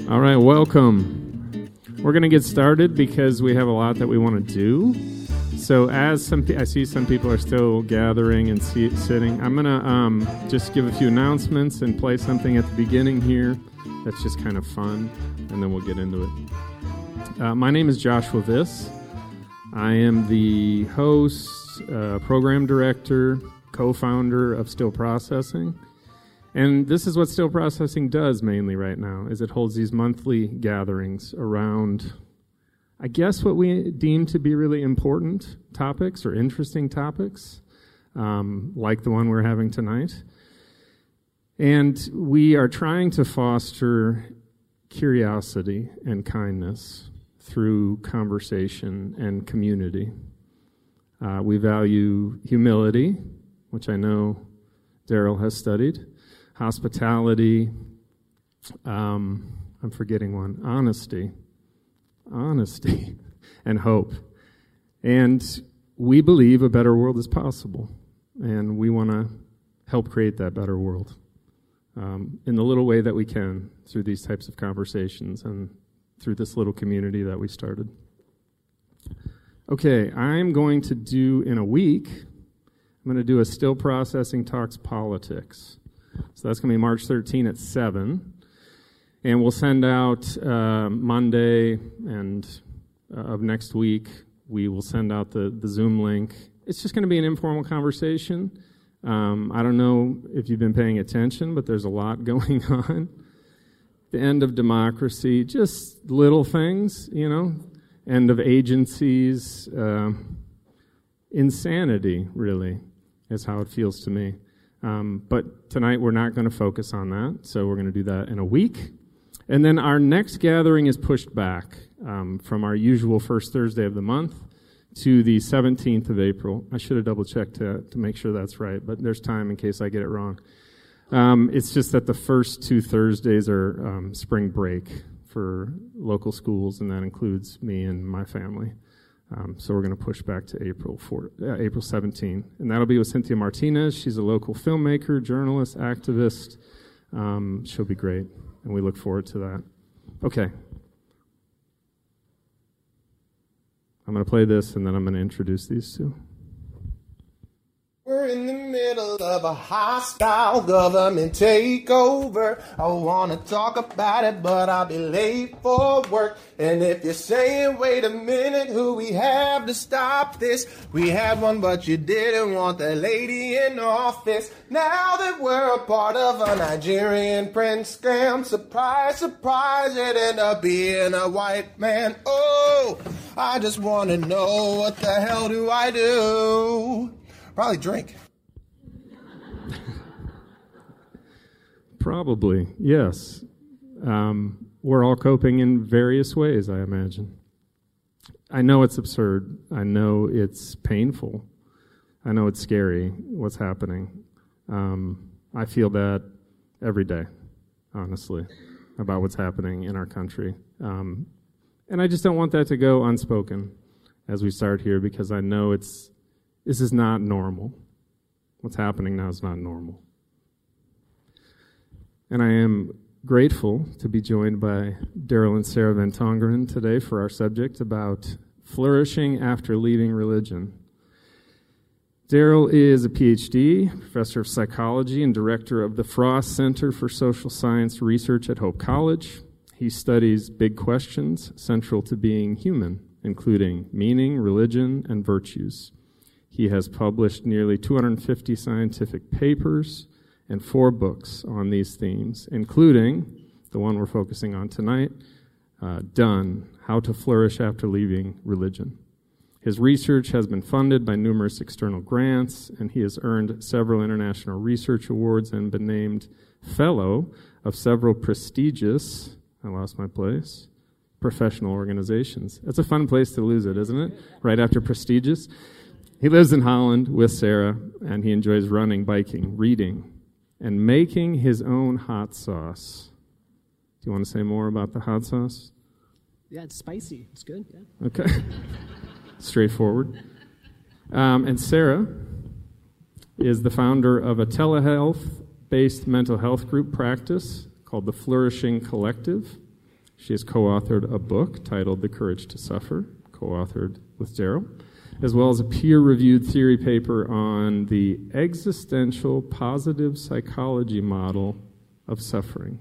All right, welcome. We're going to get started because we have a lot that we want to do. So I see some people are still gathering and sitting. I'm going to just give a few announcements and play something at the beginning here that's just kind of fun, and then we'll get into it. My name is Joshua Viss. I am the host, program director, co-founder of Still Processing. And this is what Still Processing does mainly right now, is it holds these monthly gatherings around, I guess, what we deem to be really important topics or interesting topics, like the one we're having tonight. And we are trying to foster curiosity and kindness through conversation and community. We value humility, which I know Daryl has studied. Hospitality, I'm forgetting one, honesty, and hope. And we believe a better world is possible, and we want to help create that better world in the little way that we can through these types of conversations and through this little community that we started. Okay, I'm going to do in a week, I'm going to do a Still Processing Talks Politics. So that's going to be March 13 at 7. And we'll send out Monday and of next week, we will send out the Zoom link. It's just going to be an informal conversation. I don't know if you've been paying attention, but there's a lot going on. The end of democracy, just little things, end of agencies, insanity, really, is how it feels to me. But tonight we're not going to focus on that, so we're going to do that in a week. And then our next gathering is pushed back from our usual first Thursday of the month to the 17th of April. I should have double-checked to make sure that's right, but there's time in case I get it wrong. It's just that the first two Thursdays are spring break for local schools, and that includes me and my family. So we're going to push back to April 17. And that'll be with Cynthia Martinez. She's a local filmmaker, journalist, activist. She'll be great, and we look forward to that. Okay. I'm going to play this, and then I'm going to introduce these two. We're in the middle of a hostile government takeover. I want to talk about it, but I'll be late for work. And if you're saying, wait a minute, who we have to stop this? We had one, but you didn't want that lady in office. Now that we're a part of a Nigerian prince scam, surprise, surprise, it ended up being a white man. Oh, I just want to know, what the hell do I do? Probably drink. Probably, yes. We're all coping in various ways, I imagine. I know it's absurd. I know it's painful. I know it's scary, what's happening. I feel that every day, honestly, about what's happening in our country. And I just don't want that to go unspoken as we start here, because I know this is not normal. What's happening now is not normal. And I am grateful to be joined by Daryl and Sarah Van Tongeren today for our subject about flourishing after leaving religion. Daryl is a PhD, professor of psychology, and director of the Frost Center for Social Science Research at Hope College. He studies big questions central to being human, including meaning, religion, and virtues. He has published nearly 250 scientific papers and 4 books on these themes, including the one we're focusing on tonight, Done, How to Flourish After Leaving Religion. His research has been funded by numerous external grants, and he has earned several international research awards and been named fellow of several prestigious, I lost my place, professional organizations. That's a fun place to lose it, isn't it? Right after prestigious. He lives in Holland with Sarah, and he enjoys running, biking, reading, and making his own hot sauce. Do you want to say more about the hot sauce? Yeah, it's spicy. It's good, yeah. Okay. Straightforward. And Sarah is the founder of a telehealth-based mental health group practice called the Flourishing Collective. She has co-authored a book titled The Courage to Suffer, co-authored with Daryl, as well as a peer-reviewed theory paper on the existential positive psychology model of suffering.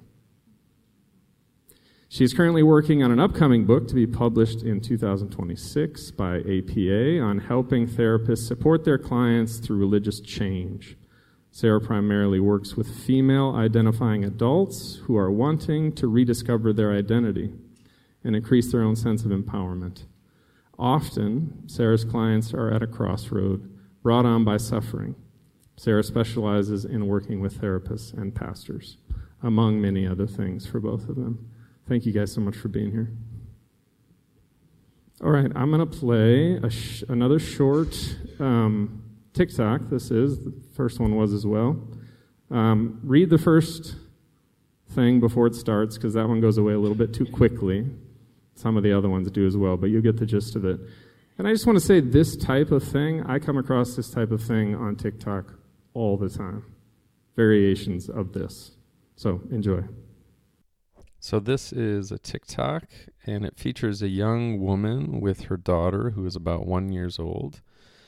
She is currently working on an upcoming book to be published in 2026 by APA on helping therapists support their clients through religious change. Sarah primarily works with female-identifying adults who are wanting to rediscover their identity and increase their own sense of empowerment. Often, Sarah's clients are at a crossroad, brought on by suffering. Sarah specializes in working with therapists and pastors, among many other things for both of them. Thank you guys so much for being here. All right, I'm going to play another short TikTok. This is. The first one was as well. Read the first thing before it starts, because that one goes away a little bit too quickly. Some of the other ones do as well, but you'll get the gist of it. And I just want to say this type of thing, I come across this type of thing on TikTok all the time. Variations of this. So enjoy. So this is a TikTok, and it features a young woman with her daughter who is about 1 year old.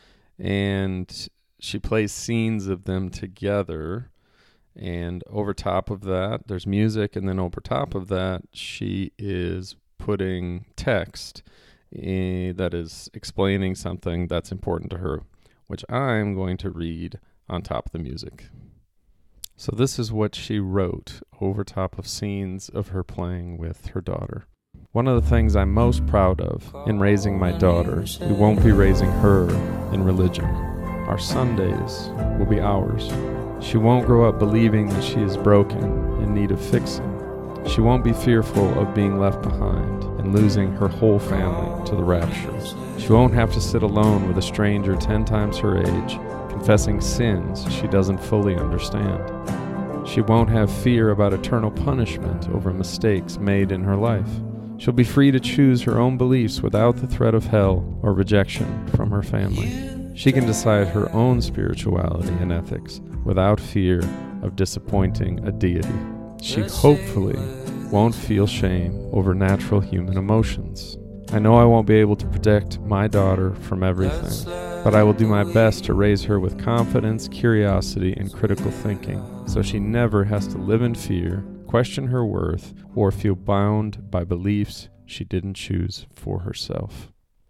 And she plays scenes of them together. And over top of that, there's music. And then over top of that, she is putting text that is explaining something that's important to her, which I'm going to read on top of the music. So this is what she wrote over top of scenes of her playing with her daughter. One of the things I'm most proud of in raising my daughter, we won't be raising her in religion. Our Sundays will be ours. She won't grow up believing that she is broken, in need of fixing. She won't be fearful of being left behind and losing her whole family to the rapture. She won't have to sit alone with a stranger 10 times her age, confessing sins she doesn't fully understand. She won't have fear about eternal punishment over mistakes made in her life. She'll be free to choose her own beliefs without the threat of hell or rejection from her family. She can decide her own spirituality and ethics without fear of disappointing a deity. She hopefully won't feel shame over natural human emotions. I know I won't be able to protect my daughter from everything, but I will do my best to raise her with confidence, curiosity, and critical thinking, so she never has to live in fear, question her worth, or feel bound by beliefs she didn't choose for herself.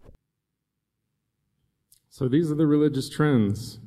So these are the religious trends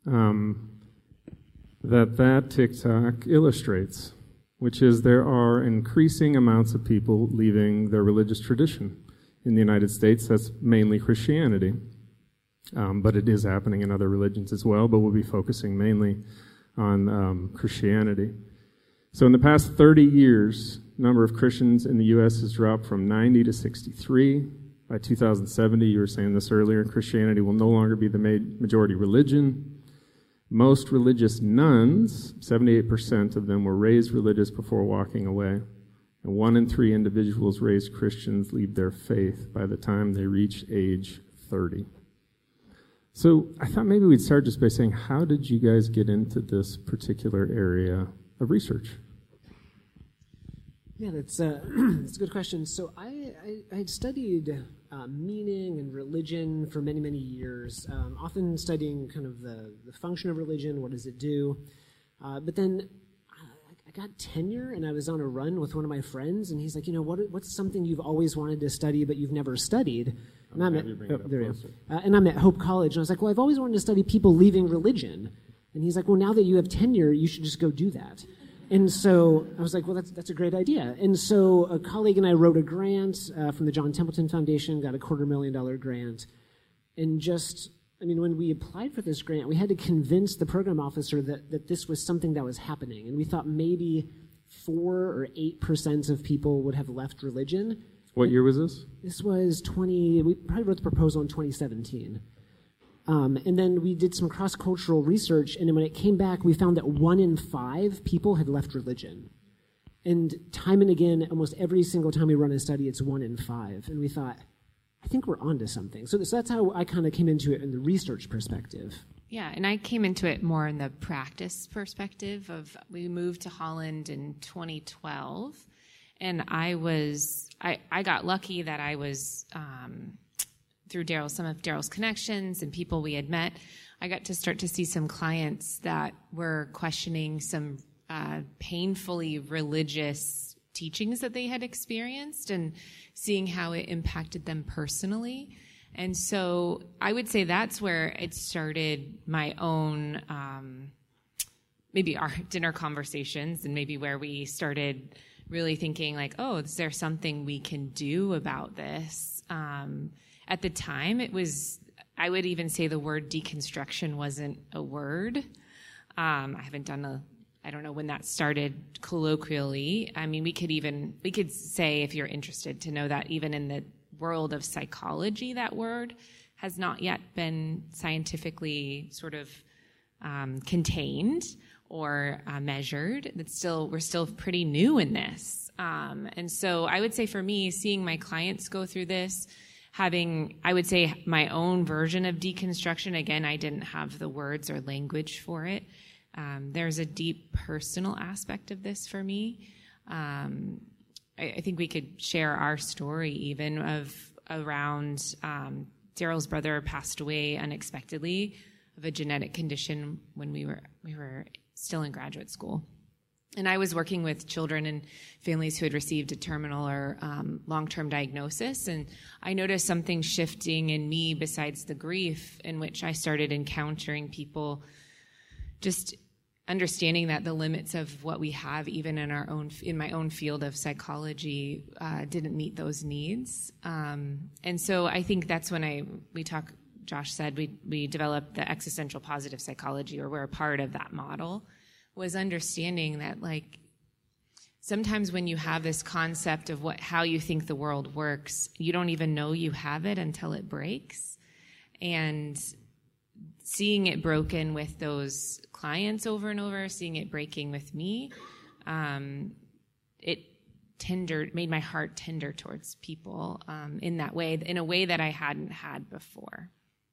that TikTok illustrates, which is there are increasing amounts of people leaving their religious tradition. In the United States, that's mainly Christianity, but it is happening in other religions as well, but we'll be focusing mainly on Christianity. So in the past 30 years, the number of Christians in the U.S. has dropped from 90 to 63. By 2070, you were saying this earlier, Christianity will no longer be the majority religion. Most religious nuns, 78% of them, were raised religious before walking away. And 1 in 3 individuals raised Christians leave their faith by the time they reach age 30. So I thought maybe we'd start just by saying, how did you guys get into this particular area of research? Yeah, that's a good question. So I studied meaning and religion for many, many years, often studying kind of the function of religion, what does it do. But then I got tenure, and I was on a run with one of my friends, and he's like, what's something you've always wanted to study but you've never studied? And I'm at Hope College, and I was like, well, I've always wanted to study people leaving religion. And he's like, well, now that you have tenure, you should just go do that. And so I was like, well, that's a great idea. And so a colleague and I wrote a grant from the John Templeton Foundation, got a $250,000 grant. And when we applied for this grant, we had to convince the program officer that this was something that was happening. And we thought maybe 4 or 8% of people would have left religion. What year was this? This was we probably wrote the proposal in 2017. And then we did some cross-cultural research, and then when it came back, we found that 1 in 5 people had left religion. And time and again, almost every single time we run a study, it's 1 in 5. And we thought, I think we're onto something. So that's how I kind of came into it in the research perspective. Yeah, and I came into it more in the practice perspective we moved to Holland in 2012. And I got lucky that I was, through some of Daryl's connections and people we had met, I got to start to see some clients that were questioning some painfully religious teachings that they had experienced and seeing how it impacted them personally. And so I would say that's where it started my own, maybe our dinner conversations, and maybe where we started really thinking like, oh, is there something we can do about this? At the time, I would even say the word deconstruction wasn't a word. I don't know when that started colloquially. I mean, we could say, if you're interested to know, that even in the world of psychology, that word has not yet been scientifically sort of contained or measured. We're still pretty new in this. And so I would say for me, seeing my clients go through this, having, I would say, my own version of deconstruction, again, I didn't have the words or language for it. There's a deep personal aspect of this for me. I think we could share our story even around Daryl's brother passed away unexpectedly of a genetic condition when we were still in graduate school. And I was working with children and families who had received a terminal or long-term diagnosis, and I noticed something shifting in me besides the grief, in which I started encountering people just understanding that the limits of what we have, even in my own field of psychology, didn't meet those needs. And so I think that's when Josh said we developed the existential positive psychology, or we're a part of that model, was understanding that, like, sometimes when you have this concept of how you think the world works, you don't even know you have it until it breaks. And seeing it broken with those clients over and over, seeing it breaking with me, it made my heart tender towards people in that way, in a way that I hadn't had before.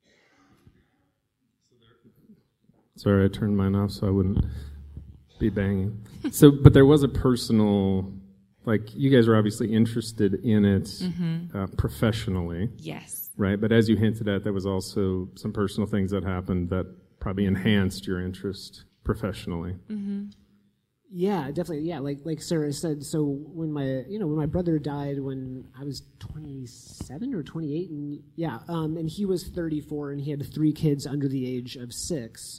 Sorry, I turned mine off so I wouldn't be banging. But there was a personal, like, you guys are obviously interested in it professionally. Yes. Right, but as you hinted at, there was also some personal things that happened that probably enhanced your interest professionally. Mm-hmm. Yeah, definitely. Yeah, like Sarah said. So when my brother died when I was 27 or 28, and he was 34, and he had 3 kids under the age of 6.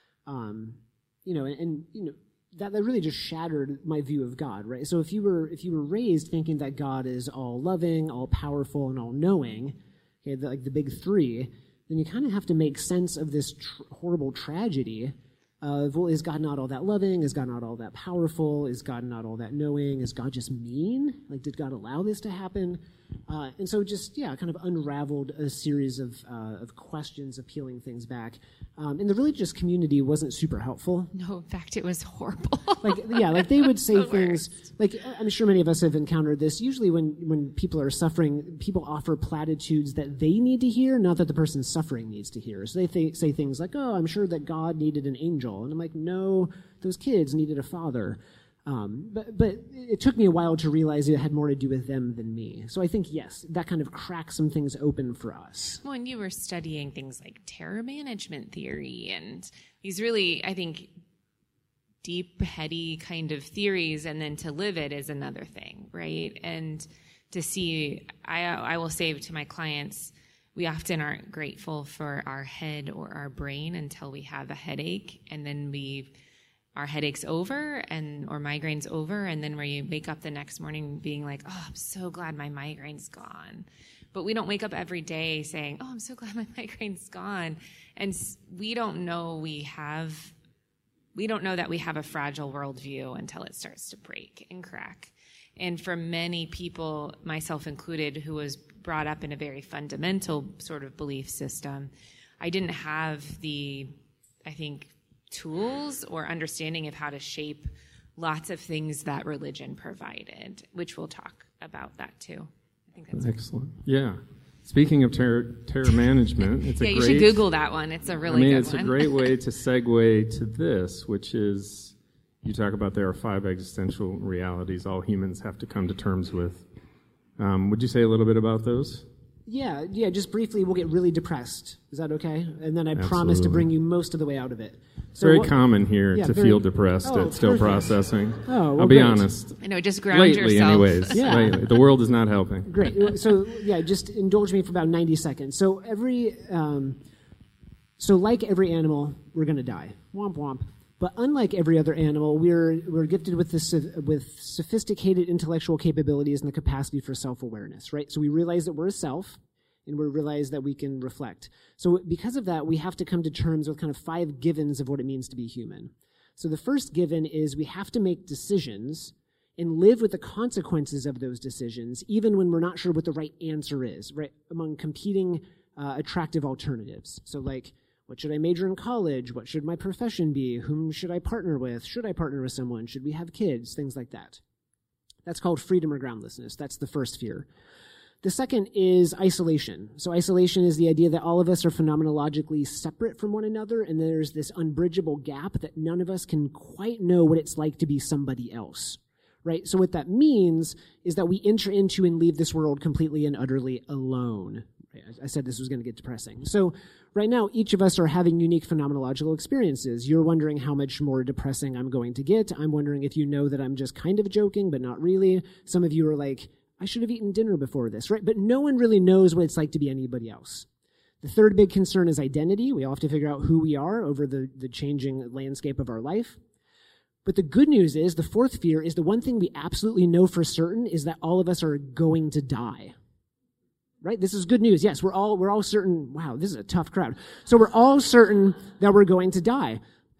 That really just shattered my view of God, right? So if you were raised thinking that God is all loving, all powerful, and all knowing, okay, the big 3, then you kind of have to make sense of this horrible tragedy of, well, is God not all that loving? Is God not all that powerful? Is God not all that knowing? Is God just mean? Like, did God allow this to happen? And so just, kind of unraveled a series of questions, of peeling things back. And the religious community wasn't super helpful. No, in fact, it was horrible. Like they would say things, like, I'm sure many of us have encountered this. Usually when people are suffering, people offer platitudes that they need to hear, not that the person suffering needs to hear. So they say things like, oh, I'm sure that God needed an angel. And I'm like, no, those kids needed a father. But it took me a while to realize it had more to do with them than me. So I think, yes, that kind of cracked some things open for us. Well, and you were studying things like terror management theory and these really, I think, deep, heady kind of theories, and then to live it is another thing, right? And to see, I will say to my clients, we often aren't grateful for our head or our brain until we have a headache, and then our headache's over or migraine's over, and then we wake up the next morning being like, oh, I'm so glad my migraine's gone. But we don't wake up every day saying, oh, I'm so glad my migraine's gone. And we don't know that we have a fragile worldview until it starts to break and crack. And for many people, myself included, who was brought up in a very fundamental sort of belief system, I didn't have tools or understanding of how to shape lots of things that religion provided, which we'll talk about that too. I think that's excellent. Yeah. Speaking of terror management, you should Google that one. It's a really good one. It's a great way to segue to this, which is, you talk about there are 5 existential realities all humans have to come to terms with. Would you say a little bit about those? Yeah, just briefly, we'll get really depressed. Is that okay? And then I promise to Absolutely. bring you most of the way out of it. So Very common here to very- feel depressed Oh, at still perfect. processing. Oh, well, I'll be great. honest. I know, just ground Lately, yourself. anyways. Yeah. Lately. The world is not helping. Great. So, just indulge me for about 90 seconds. So like every animal, we're going to die. Womp womp. But unlike every other animal, we're gifted with sophisticated intellectual capabilities and the capacity for self-awareness, right? So we realize that we're a self, and we realize that we can reflect. So because of that, we have to come to terms with kind of 5 givens of what it means to be human. So the first given is we have to make decisions and live with the consequences of those decisions, even when we're not sure what the right answer is, right? Among competing attractive alternatives. So like, what should I major in college? What should my profession be? Whom should I partner with? Should I partner with someone? Should we have kids? Things like that. That's called freedom or groundlessness. That's the first fear. The second is isolation. So isolation is the idea that all of us are phenomenologically separate from one another, and there's this unbridgeable gap that none of us can quite know what it's like to be somebody else, right? So what that means is that we enter into and leave this world completely and utterly alone. I said this was going to get depressing. So right now, each of us are having unique phenomenological experiences. You're wondering how much more depressing I'm going to get. I'm wondering if you know that I'm just kind of joking, but not really. Some of you are like, I should have eaten dinner before this, right? But no one really knows what it's like to be anybody else. The third big concern is identity. We all have to figure out who we are over the changing landscape of our life. But the good news is, the fourth fear is the one thing we absolutely know for certain is that all of us are going to die. Right? This is good news. Yes, we're all certain. Wow, this is a tough crowd. So we're all certain that we're going to die.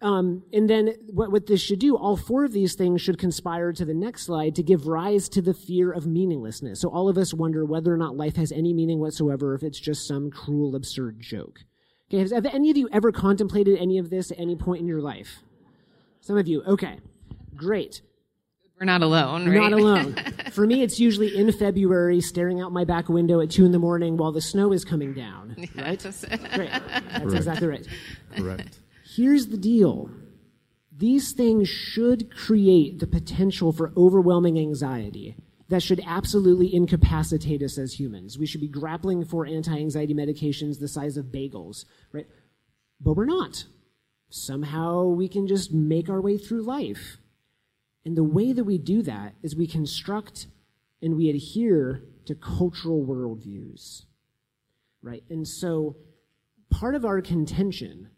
And then what this should do, all 4 of these things should conspire to the next slide to give rise to the fear of meaninglessness. So all of us wonder whether or not life has any meaning whatsoever, if it's just some cruel, absurd joke. Okay, have any of you ever contemplated any of this at any point in your life? Some of you. Okay, great. We're not alone, right? Not alone. For me, it's usually in February, staring out my back window at 2 a.m. while the snow is coming down. Right? Great. That's exactly right. Correct. Here's the deal. These things should create the potential for overwhelming anxiety that should absolutely incapacitate us as humans. We should be grappling for anti-anxiety medications the size of bagels, right? But we're not. Somehow we can just make our way through life. And the way that we do that is we construct and we adhere to cultural worldviews, right? And so part of our contention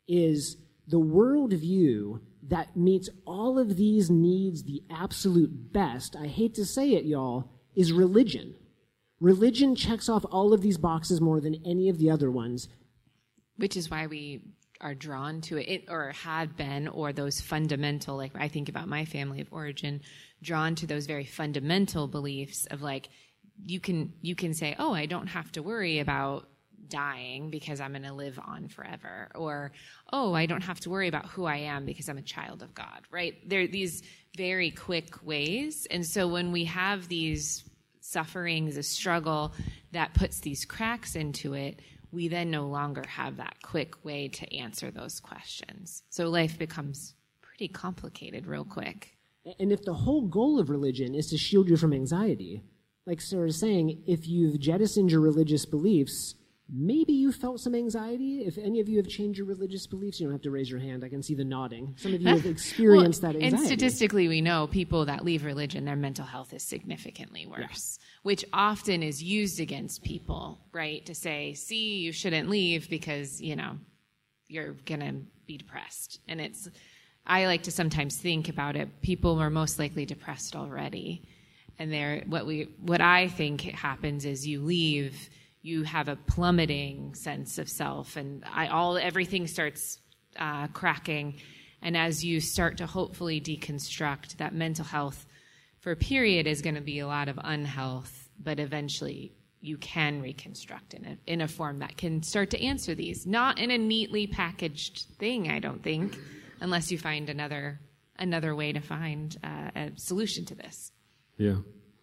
is the worldview that meets all of these needs the absolute best, I hate to say it, y'all, is religion. Religion checks off all of these boxes more than any of the other ones. Which is why we are drawn to it, or had been, or those fundamental, like I think about my family of origin, drawn to those very fundamental beliefs of like, you can say, oh, I don't have to worry about dying because I'm going to live on forever, or oh, I don't have to worry about who I am because I'm a child of God, right? There are these very quick ways, and so when we have these sufferings, a struggle that puts these cracks into it, we then no longer have that quick way to answer those questions. So life becomes pretty complicated real quick. And if the whole goal of religion is to shield you from anxiety, like Sarah's saying, if you've jettisoned your religious beliefs, maybe you felt some anxiety. If any of you have changed your religious beliefs, you don't have to raise your hand. I can see the nodding. Some of you have experienced that anxiety. And statistically, we know people that leave religion, their mental health is significantly worse, which often is used against people, right? To say, see, you shouldn't leave because, you're going to be depressed. And I like to sometimes think about it. People are most likely depressed already. And what I think happens is you leave, you have a plummeting sense of self, and everything starts cracking. And as you start to hopefully deconstruct, that mental health for a period is going to be a lot of unhealth, but eventually you can reconstruct in a form that can start to answer these. Not in a neatly packaged thing, I don't think, unless you find another way to find a solution to this. Yeah.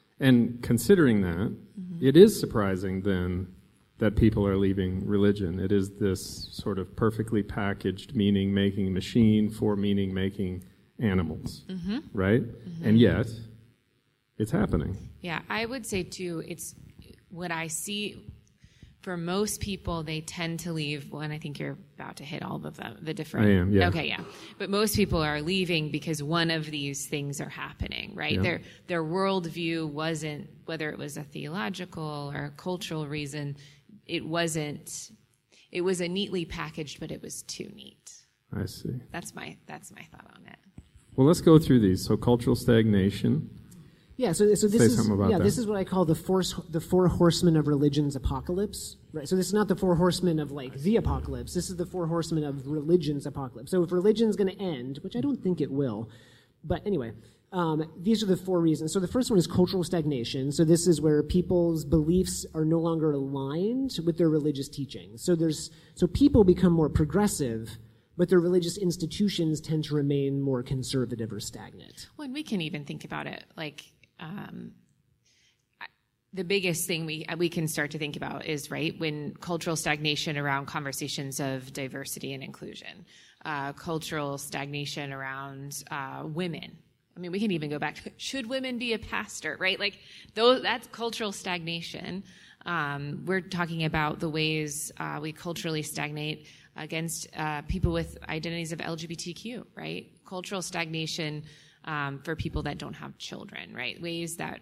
And considering that, it is surprising then that people are leaving religion. It is this sort of perfectly packaged meaning-making machine for meaning-making animals, right? And yet, it's happening. Yeah, I would say too, it's what I see for most people, they tend to leave. Well, and I think you're about to hit all of the different. I am, yeah. Okay, yeah. But most people are leaving because one of these things are happening, right? Yeah. Their worldview wasn't, whether it was a theological or a cultural reason, it wasn't. It was a neatly packaged, but it was too neat. I see. That's my thought on it. Well, let's go through these. So cultural stagnation. Yeah, so this Say is something about that. this is what I call the four horsemen of religion's apocalypse. Right. So this is not the four horsemen of like the apocalypse. This is the four horsemen of religion's apocalypse. So if religion's going to end, which I don't think it will, but anyway, these are the four reasons. So the first one is cultural stagnation. So this is where people's beliefs are no longer aligned with their religious teachings. So people become more progressive, but their religious institutions tend to remain more conservative or stagnant. Well, and we can even think about it like the biggest thing we can start to think about is, right, when cultural stagnation around conversations of diversity and inclusion, cultural stagnation around women. I mean, we can even go back to, should women be a pastor, right? Like, that's cultural stagnation. We're talking about the ways we culturally stagnate against people with identities of LGBTQ, right? Cultural stagnation for people that don't have children, right? Ways that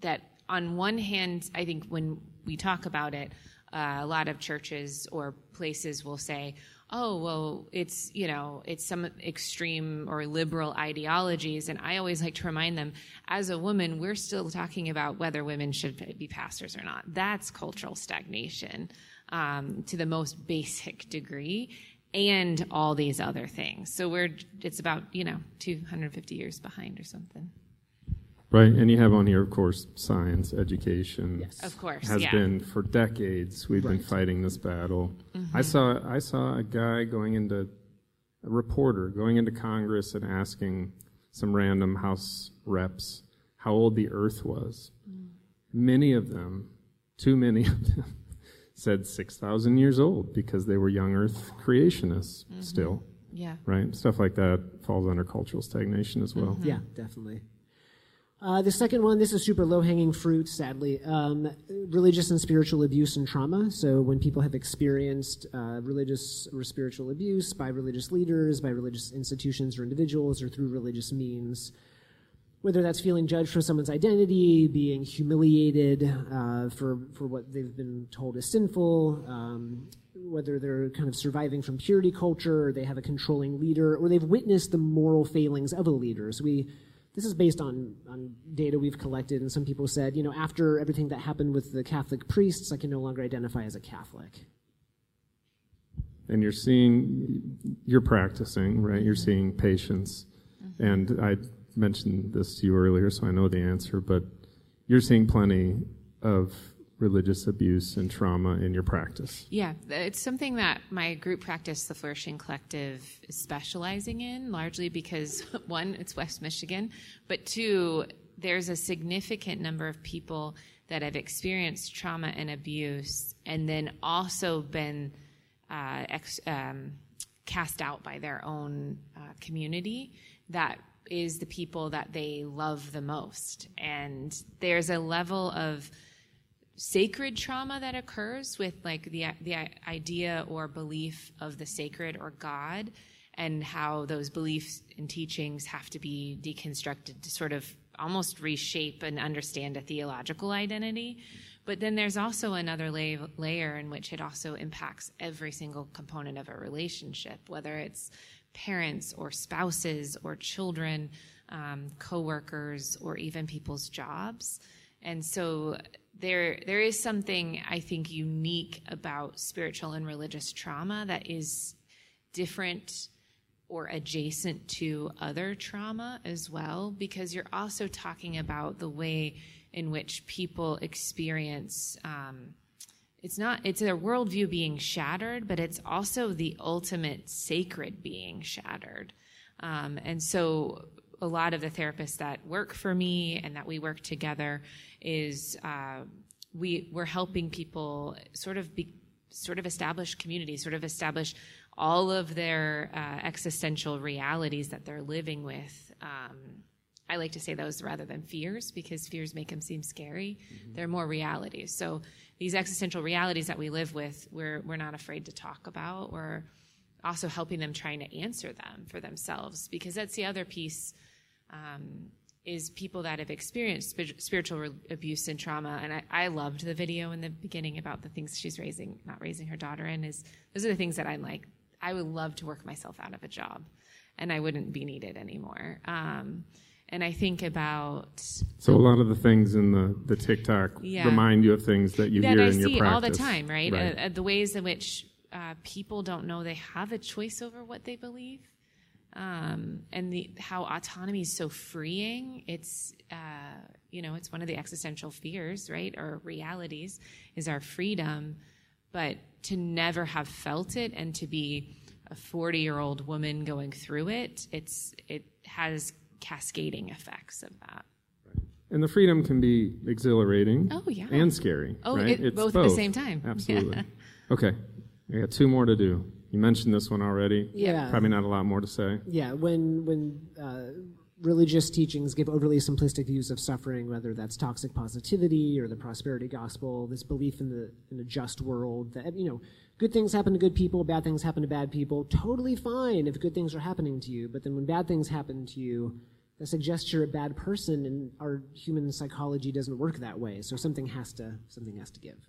on one hand, I think when we talk about it, a lot of churches or places will say, oh, well, it's some extreme or liberal ideologies. And I always like to remind them, as a woman, we're still talking about whether women should be pastors or not. That's cultural stagnation to the most basic degree, and all these other things. So it's about, 250 years behind or something. Right, and you have on here, of course, science, education. Yes. Of course, has yeah. been for decades. We've been fighting this battle. I saw a guy a reporter going into Congress and asking some random House reps how old the Earth was. Many of them, too many of them, said 6,000 years old because they were young Earth creationists still. Yeah. Right, stuff like that falls under cultural stagnation as well. Yeah, definitely. The second one, this is super low-hanging fruit, sadly. Religious and spiritual abuse and trauma. So when people have experienced religious or spiritual abuse by religious leaders, by religious institutions or individuals, or through religious means, whether that's feeling judged for someone's identity, being humiliated for what they've been told is sinful, whether they're kind of surviving from purity culture, or they have a controlling leader, or they've witnessed the moral failings of a leader. So this is based on data we've collected, and some people said, after everything that happened with the Catholic priests, I can no longer identify as a Catholic. And you're practicing, right? You're seeing patients. And I mentioned this to you earlier, so I know the answer, but you're seeing plenty of religious abuse and trauma in your practice. Yeah, it's something that my group practice, the Flourishing Collective, is specializing in, largely because, one, it's West Michigan, but two, there's a significant number of people that have experienced trauma and abuse and then also been cast out by their own community that is the people that they love the most. And there's a level of sacred trauma that occurs with like the idea or belief of the sacred or God, and how those beliefs and teachings have to be deconstructed to sort of almost reshape and understand a theological identity. But then there's also another layer in which it also impacts every single component of a relationship, whether it's parents or spouses or children, coworkers, or even people's jobs. And so there is something, I think, unique about spiritual and religious trauma that is different or adjacent to other trauma as well, because you're also talking about the way in which people experience, it's their worldview being shattered, but it's also the ultimate sacred being shattered. And so a lot of the therapists that work for me and that we work together is we're helping people sort of establish community, sort of establish all of their existential realities that they're living with. I like to say those rather than fears, because fears make them seem scary. They're more realities. So these existential realities that we live with, we're not afraid to talk about. We're also helping them, trying to answer them for themselves, because that's the other piece, is people that have experienced spiritual abuse and trauma. And I loved the video in the beginning about the things she's not raising her daughter in. Those are the things that I'm like, I would love to work myself out of a job, and I wouldn't be needed anymore. And I think about... So a lot of the things in the TikTok remind you of things that you hear in your practice. That I see all the time, right? The ways in which people don't know they have a choice over what they believe. And how autonomy is so freeing. It's, it's one of the existential fears, right? Or realities, is our freedom. But to never have felt it, and to be a 40-year-old woman going through it, it has cascading effects of that. And the freedom can be exhilarating and scary. Right? It's both at the same time. Absolutely. Yeah. Okay. I got 2 more to do. You mentioned this one already. Yeah. Probably not a lot more to say. Yeah. When religious teachings give overly simplistic views of suffering, whether that's toxic positivity or the prosperity gospel, this belief in a just world that, good things happen to good people, bad things happen to bad people, totally fine if good things are happening to you. But then when bad things happen to you, that suggests you're a bad person, and our human psychology doesn't work that way. So something has to give.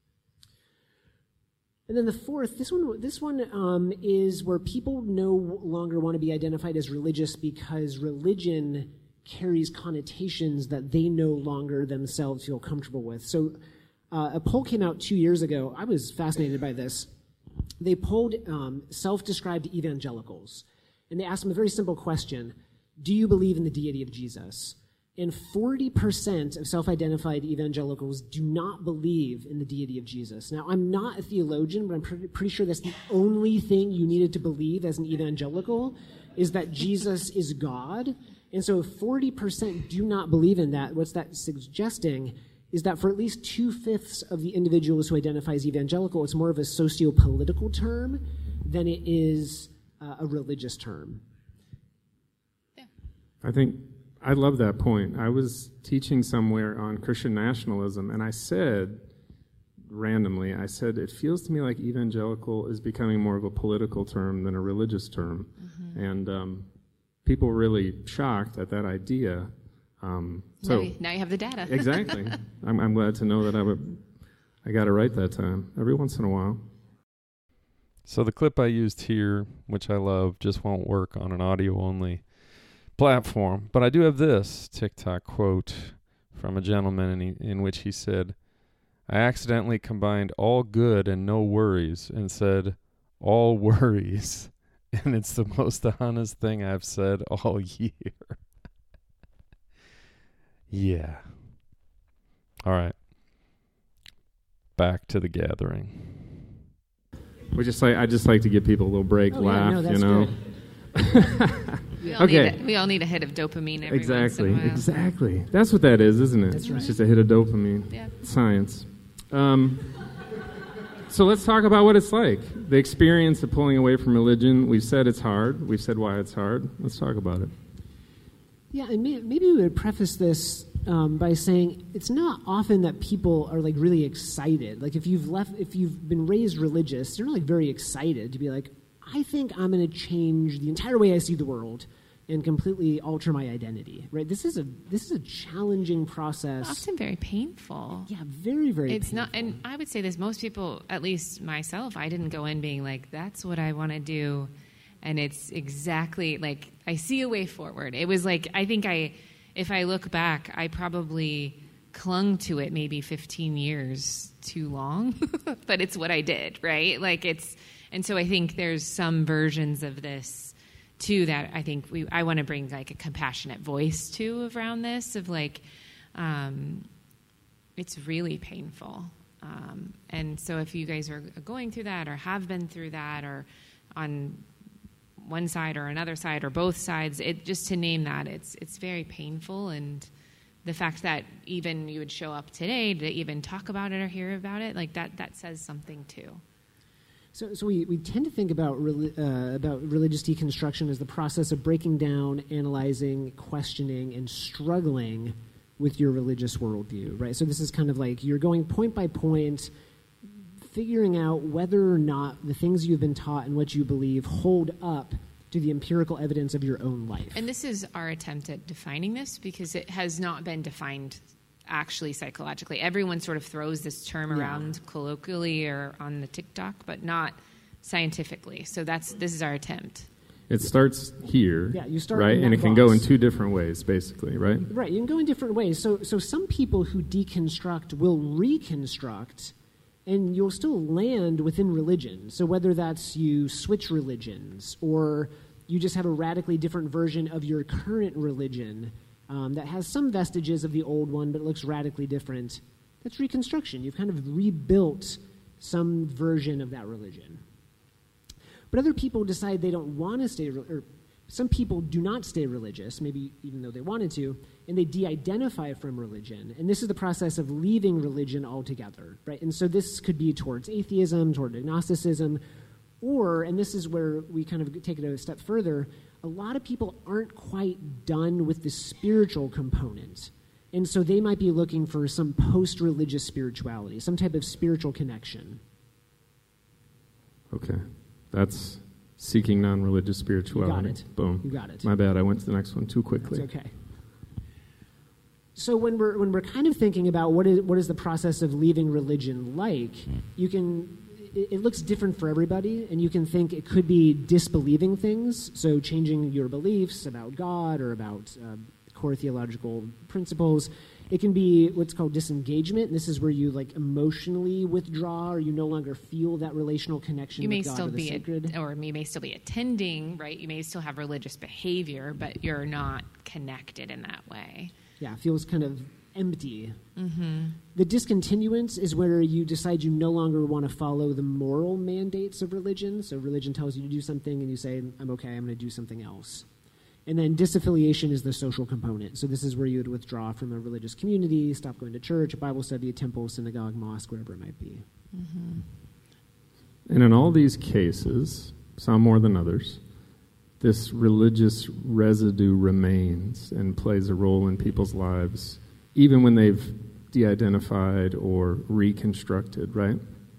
And then the fourth, this one is where people no longer want to be identified as religious because religion carries connotations that they no longer themselves feel comfortable with. So a poll came out 2 years ago. I was fascinated by this. They polled self-described evangelicals, and they asked them a very simple question: do you believe in the deity of Jesus? And 40% of self-identified evangelicals do not believe in the deity of Jesus. Now, I'm not a theologian, but I'm pretty sure that's the only thing you needed to believe as an evangelical, is that Jesus is God. And so if 40% do not believe in that, what's that suggesting is that for at least 2/5 of the individuals who identify as evangelical, it's more of a socio-political term than it is a religious term. Yeah. I love that point. I was teaching somewhere on Christian nationalism, and I said, randomly, it feels to me like evangelical is becoming more of a political term than a religious term. Mm-hmm. And people were really shocked at that idea. Now you have the data. Exactly. I'm glad to know that I got it right that time, every once in a while. So the clip I used here, which I love, just won't work on an audio-only platform. But I do have this TikTok quote from a gentleman in which he said, "I accidentally combined all good and no worries and said all worries. And it's the most honest thing I've said all year." Yeah. All right. Back to the gathering. I just like to give people a little break, laugh, Good. We all need a hit of dopamine every once in a while. Exactly. That's what that is, isn't it? That's right. It's just a hit of dopamine. Yeah. Science. So let's talk about what it's like. The experience of pulling away from religion. We've said it's hard. We've said why it's hard. Let's talk about it. Yeah, and maybe we would preface this by saying it's not often that people are like really excited. Like if you've been raised religious, you're like very excited to be like, I think I'm going to change the entire way I see the world and completely alter my identity. Right? This is a challenging process. Often very painful. Yeah, very, very. It's painful. not, and I would say this. Most people, at least myself, I didn't go in being like, "That's what I want to do." And it's exactly like, I see a way forward. It was like, if I look back, I probably clung to it maybe 15 years too long, but it's what I did, right? And so I think there's some versions of this too that I think I want to bring like a compassionate voice to around this of like, it's really painful. And so if you guys are going through that or have been through that or on one side or another side or both sides, just to name that, it's very painful. And the fact that even you would show up today to even talk about it or hear about it, like that says something too. So we tend to think about religious deconstruction as the process of breaking down, analyzing, questioning, and struggling with your religious worldview, right? So this is kind of like you're going point by point, figuring out whether or not the things you've been taught and what you believe hold up to the empirical evidence of your own life. And this is our attempt at defining this, because it has not been defined actually psychologically. Everyone sort of throws this term around colloquially or on the TikTok, but not scientifically. So this is our attempt. It starts here, you start right? in And that it can go in box. 2 different ways, basically, right? Right, you can go in different ways. So some people who deconstruct will reconstruct, and you'll still land within religion. So whether that's you switch religions, or you just have a radically different version of your current religion that has some vestiges of the old one, but it looks radically different, that's reconstruction. You've kind of rebuilt some version of that religion. But other people decide they don't want to stay, or some people do not stay religious, maybe even though they wanted to, and they de-identify from religion. And this is the process of leaving religion altogether, right? And so this could be towards atheism, toward agnosticism, or, and this is where we kind of take it a step further, a lot of people aren't quite done with the spiritual component. And so they might be looking for some post-religious spirituality, some type of spiritual connection. Okay. That's seeking non-religious spirituality. You got it. Boom. You got it. My bad. I went to the next one too quickly. It's okay. So when we're kind of thinking about what is the process of leaving religion like, you can, it looks different for everybody, and you can think it could be disbelieving things, so changing your beliefs about God or about core theological principles. It can be what's called disengagement, and this is where you like emotionally withdraw, or you no longer feel that relational connection with God or the sacred. Or you may still be attending, right? You may still have religious behavior, but you're not connected in that way. Yeah, it feels kind of empty. Mm-hmm. The discontinuance is where you decide you no longer want to follow the moral mandates of religion. So religion tells you to do something, and you say, I'm okay, I'm going to do something else. And then disaffiliation is the social component. So this is where you would withdraw from a religious community, stop going to church, a Bible study, a temple, synagogue, mosque, wherever it might be. Mm-hmm. And in all these cases, some more than others, this religious residue remains and plays a role in people's lives, even when they've de-identified or reconstructed, right?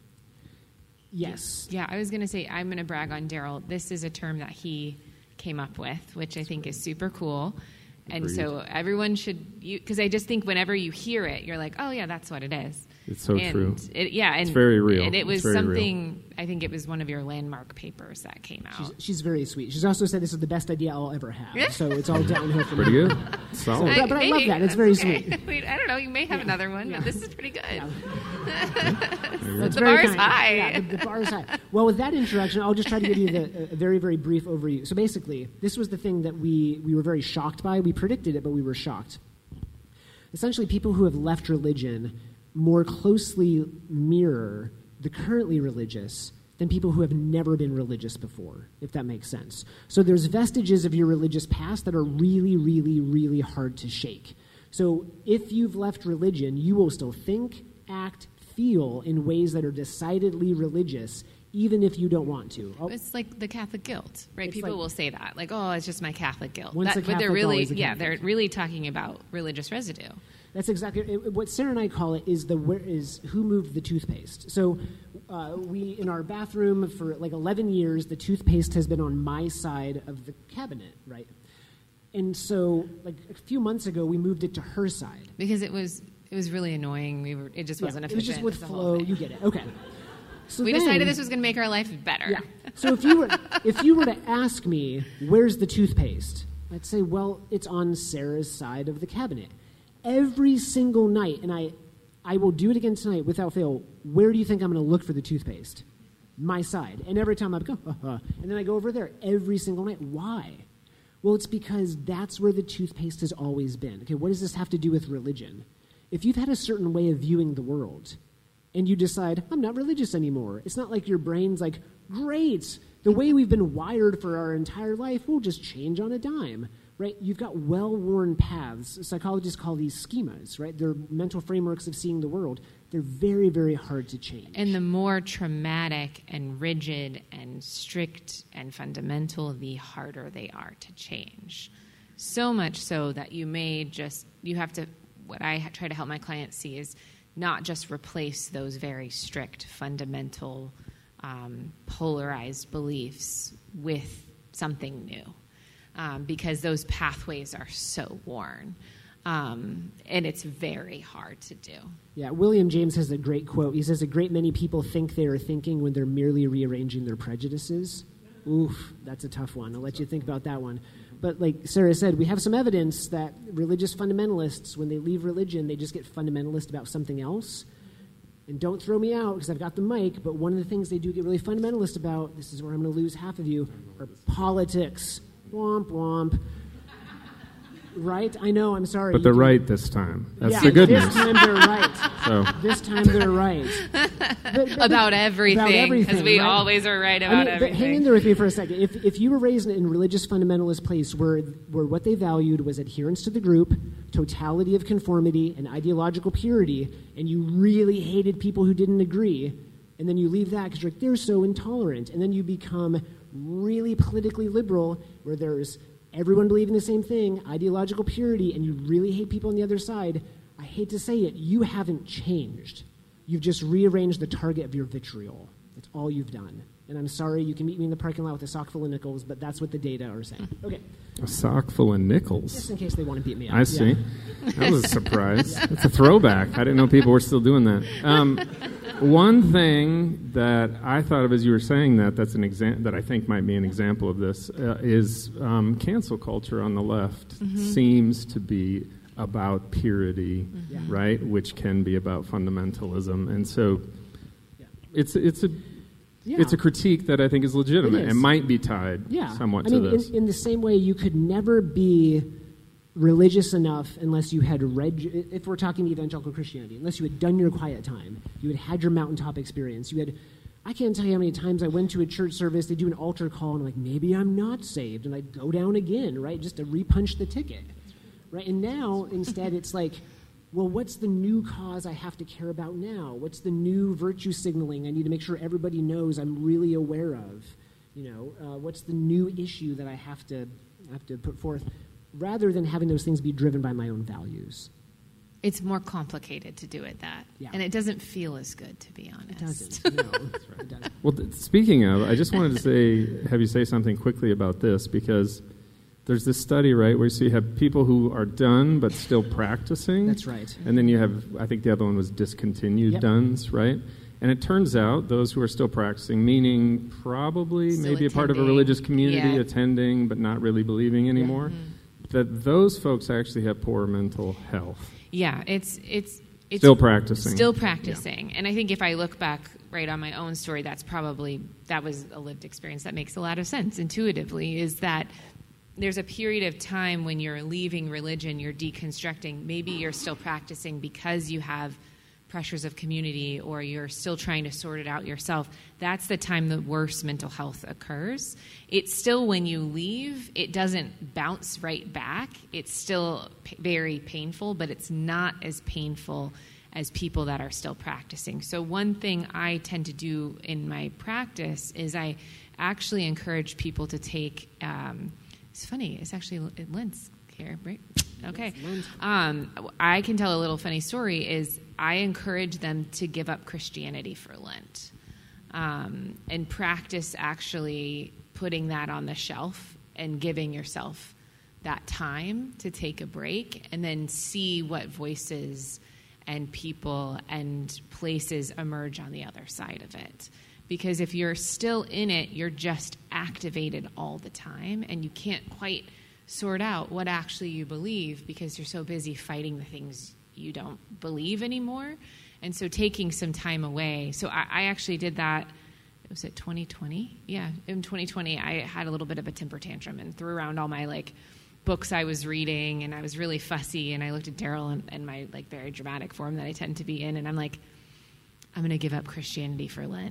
Yes. Yeah, I was going to say, I'm going to brag on Daryl. This is a term that he came up with, which I think is super cool. And Agreed. so everyone should, because I just think whenever you hear it, you're like, oh, yeah, that's what it is. It's so true. And it's very real. And it was It's very something, real. I think it was one of your landmark papers that came out. She's very sweet. She's also said this is the best idea I'll ever have. So it's all downhill from Pretty here. good. Solid. But I love that. It's very sweet. Wait, I don't know. You may have another one, but this is pretty good. Yeah. The bar is high. Yeah, the bar is high. Well, with that introduction, I'll just try to give you a very, very brief overview. So basically, this was the thing that we were very shocked by. We predicted it, but we were shocked. Essentially, people who have left religion more closely mirror the currently religious than people who have never been religious before, if that makes sense. So there's vestiges of your religious past that are really, really, really hard to shake. So if you've left religion, you will still think, act, feel in ways that are decidedly religious, even if you don't want to. It's like the Catholic guilt, right? It's People like- will say that, like, "Oh, it's just my Catholic guilt." Once a But they're Catholic, really, always a yeah, Catholic. they're really talking about religious residue. That's exactly what Sarah and I call it is who moved the toothpaste. So we in our bathroom for like 11 years, the toothpaste has been on my side of the cabinet, right? And so like a few months ago, we moved it to her side. Because it was really annoying. It just wasn't it efficient. just would It's a whole flow. thing. You get it. Okay. So We then- decided this was going to make our life better. Yeah. So if you were to ask me, where's the toothpaste? I'd say, well, it's on Sarah's side of the cabinet. Every single night, and I will do it again tonight without fail, where do you think I'm going to look for the toothpaste? My side. And every time I go, and then I go over there every single night. Why? Well, it's because that's where the toothpaste has always been. Okay, what does this have to do with religion? If you've had a certain way of viewing the world, and you decide, I'm not religious anymore, it's not like your brain's like, great, the way we've been wired for our entire life will just change on a dime. right? You've got well-worn paths. Psychologists call these schemas, right? They're mental frameworks of seeing the world. They're very, very hard to change. And the more traumatic and rigid and strict and fundamental, the harder they are to change. So much so that you have to, what I try to help my clients see is not just replace those very strict, fundamental, polarized beliefs with something new. Because those pathways are so worn. And it's very hard to do. Yeah, William James has a great quote. He says, "A great many people think they are thinking when they're merely rearranging their prejudices." Oof, that's a tough one. I'll let you think about that one. But like Sarah said, we have some evidence that religious fundamentalists, when they leave religion, they just get fundamentalist about something else. And don't throw me out because I've got the mic, but one of the things they do get really fundamentalist about, this is where I'm going to lose half of you, are politics. Womp, womp. Right? I know, I'm sorry. But they're right this time. That's yeah, the good this news. time they're right. So. This time they're right. About everything, because we right? always are right about everything. Hang in there with me for a second. If you were raised in a religious fundamentalist place where what they valued was adherence to the group, totality of conformity, and ideological purity, and you really hated people who didn't agree, and then you leave that because you're like, they're so intolerant, and then you become really politically liberal where there's everyone believing the same thing, ideological purity, and you really hate people on the other side, I hate to say it, you haven't changed. You've just rearranged the target of your vitriol. That's all you've done. And I'm sorry, you can meet me in the parking lot with a sock full of nickels, but that's what the data are saying. Okay. A sock full of nickels? Just in case they want to beat me up. I see. Yeah. That was a surprise. Yeah. It's a throwback. I didn't know people were still doing that. One thing that I thought of as you were saying that's an that I think might be an example of this is cancel culture on the left seems to be about purity, right? Which can be about fundamentalism, and so it's a critique that I think is legitimate and might be tied somewhat to this. In the same way, you could never be religious enough unless you had read, if we're talking evangelical Christianity, unless you had done your quiet time, you had your mountaintop experience, I can't tell you how many times I went to a church service, they do an altar call, and I'm like, maybe I'm not saved, and I'd go down again, right, just to repunch the ticket, right, and now, instead, it's like, well, what's the new cause I have to care about now? What's the new virtue signaling I need to make sure everybody knows I'm really aware of? What's the new issue that I have to put forth? Rather than having those things be driven by my own values. It's more complicated to do it that. Yeah. And it doesn't feel as good, to be honest. It doesn't. No, that's right. It doesn't. Well, speaking of, I just wanted to have you say something quickly about this, because there's this study, right, where you have people who are done but still practicing. That's right. And then you have, I think the other one was discontinued dones, right? And it turns out those who are still practicing, meaning probably still maybe attending. A part of a religious community, attending but not really believing anymore, that those folks actually have poor mental health. Yeah, it's still practicing. Still practicing. Yeah. And I think if I look back right on my own story, that was a lived experience that makes a lot of sense intuitively, is that there's a period of time when you're leaving religion, you're deconstructing, maybe you're still practicing because you have pressures of community or you're still trying to sort it out yourself. That's the time the worst mental health occurs. It's still, when you leave, it doesn't bounce right back. It's still very painful, but it's not as painful as people that are still practicing. So one thing I tend to do in my practice is I actually encourage people to take, it's funny, it's actually Lent's here, right? Okay. I can tell a little funny story is I encourage them to give up Christianity for Lent and practice actually putting that on the shelf and giving yourself that time to take a break and then see what voices and people and places emerge on the other side of it. Because if you're still in it, you're just activated all the time and you can't quite sort out what actually you believe because you're so busy fighting the things you don't believe anymore. And so taking some time away. So I actually did that, was it 2020? Yeah, in 2020 I had a little bit of a temper tantrum and threw around all my books I was reading, and I was really fussy, and I looked at Daryl and my very dramatic form that I tend to be in, and I'm like, I'm going to give up Christianity for Lent.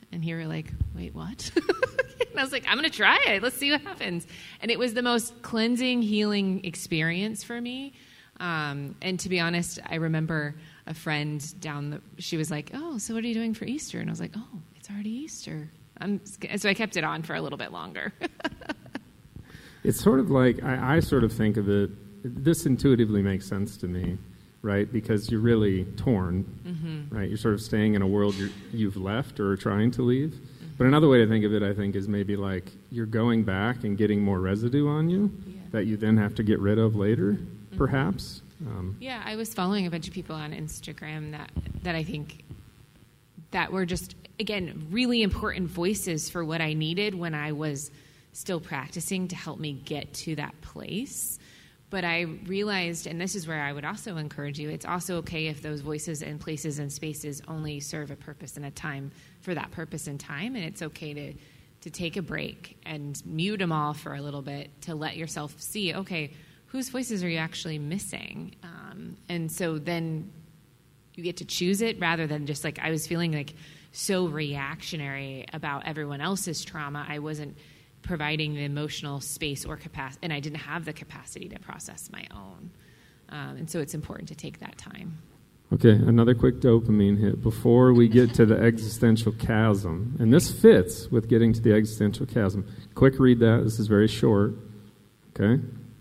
And you were like, wait, what? And I was like, I'm going to try it. Let's see what happens. And it was the most cleansing, healing experience for me. And to be honest, I remember a friend she was like, oh, so what are you doing for Easter? And I was like, oh, it's already Easter. So I kept it on for a little bit longer. It's sort of like, I sort of think of it, this intuitively makes sense to me, right? Because you're really torn, right? You're sort of staying in a world you've left or are trying to leave. But another way to think of it, I think, is maybe like you're going back and getting more residue on you that you then have to get rid of later, perhaps. Yeah, I was following a bunch of people on Instagram that I think that were just, again, really important voices for what I needed when I was still practicing to help me get to that place. But I realized, and this is where I would also encourage you, it's also okay if those voices and places and spaces only serve a purpose and a time for that purpose and time, and it's okay to take a break and mute them all for a little bit to let yourself see, okay, whose voices are you actually missing? And so then you get to choose it rather than just like I was feeling like so reactionary about everyone else's trauma. I wasn't providing the emotional space or capacity, and I didn't have the capacity to process my own. And so it's important to take that time. Okay, another quick dopamine hit before we get to the existential chasm. And this fits with getting to the existential chasm. Quick read that. This is very short. Okay?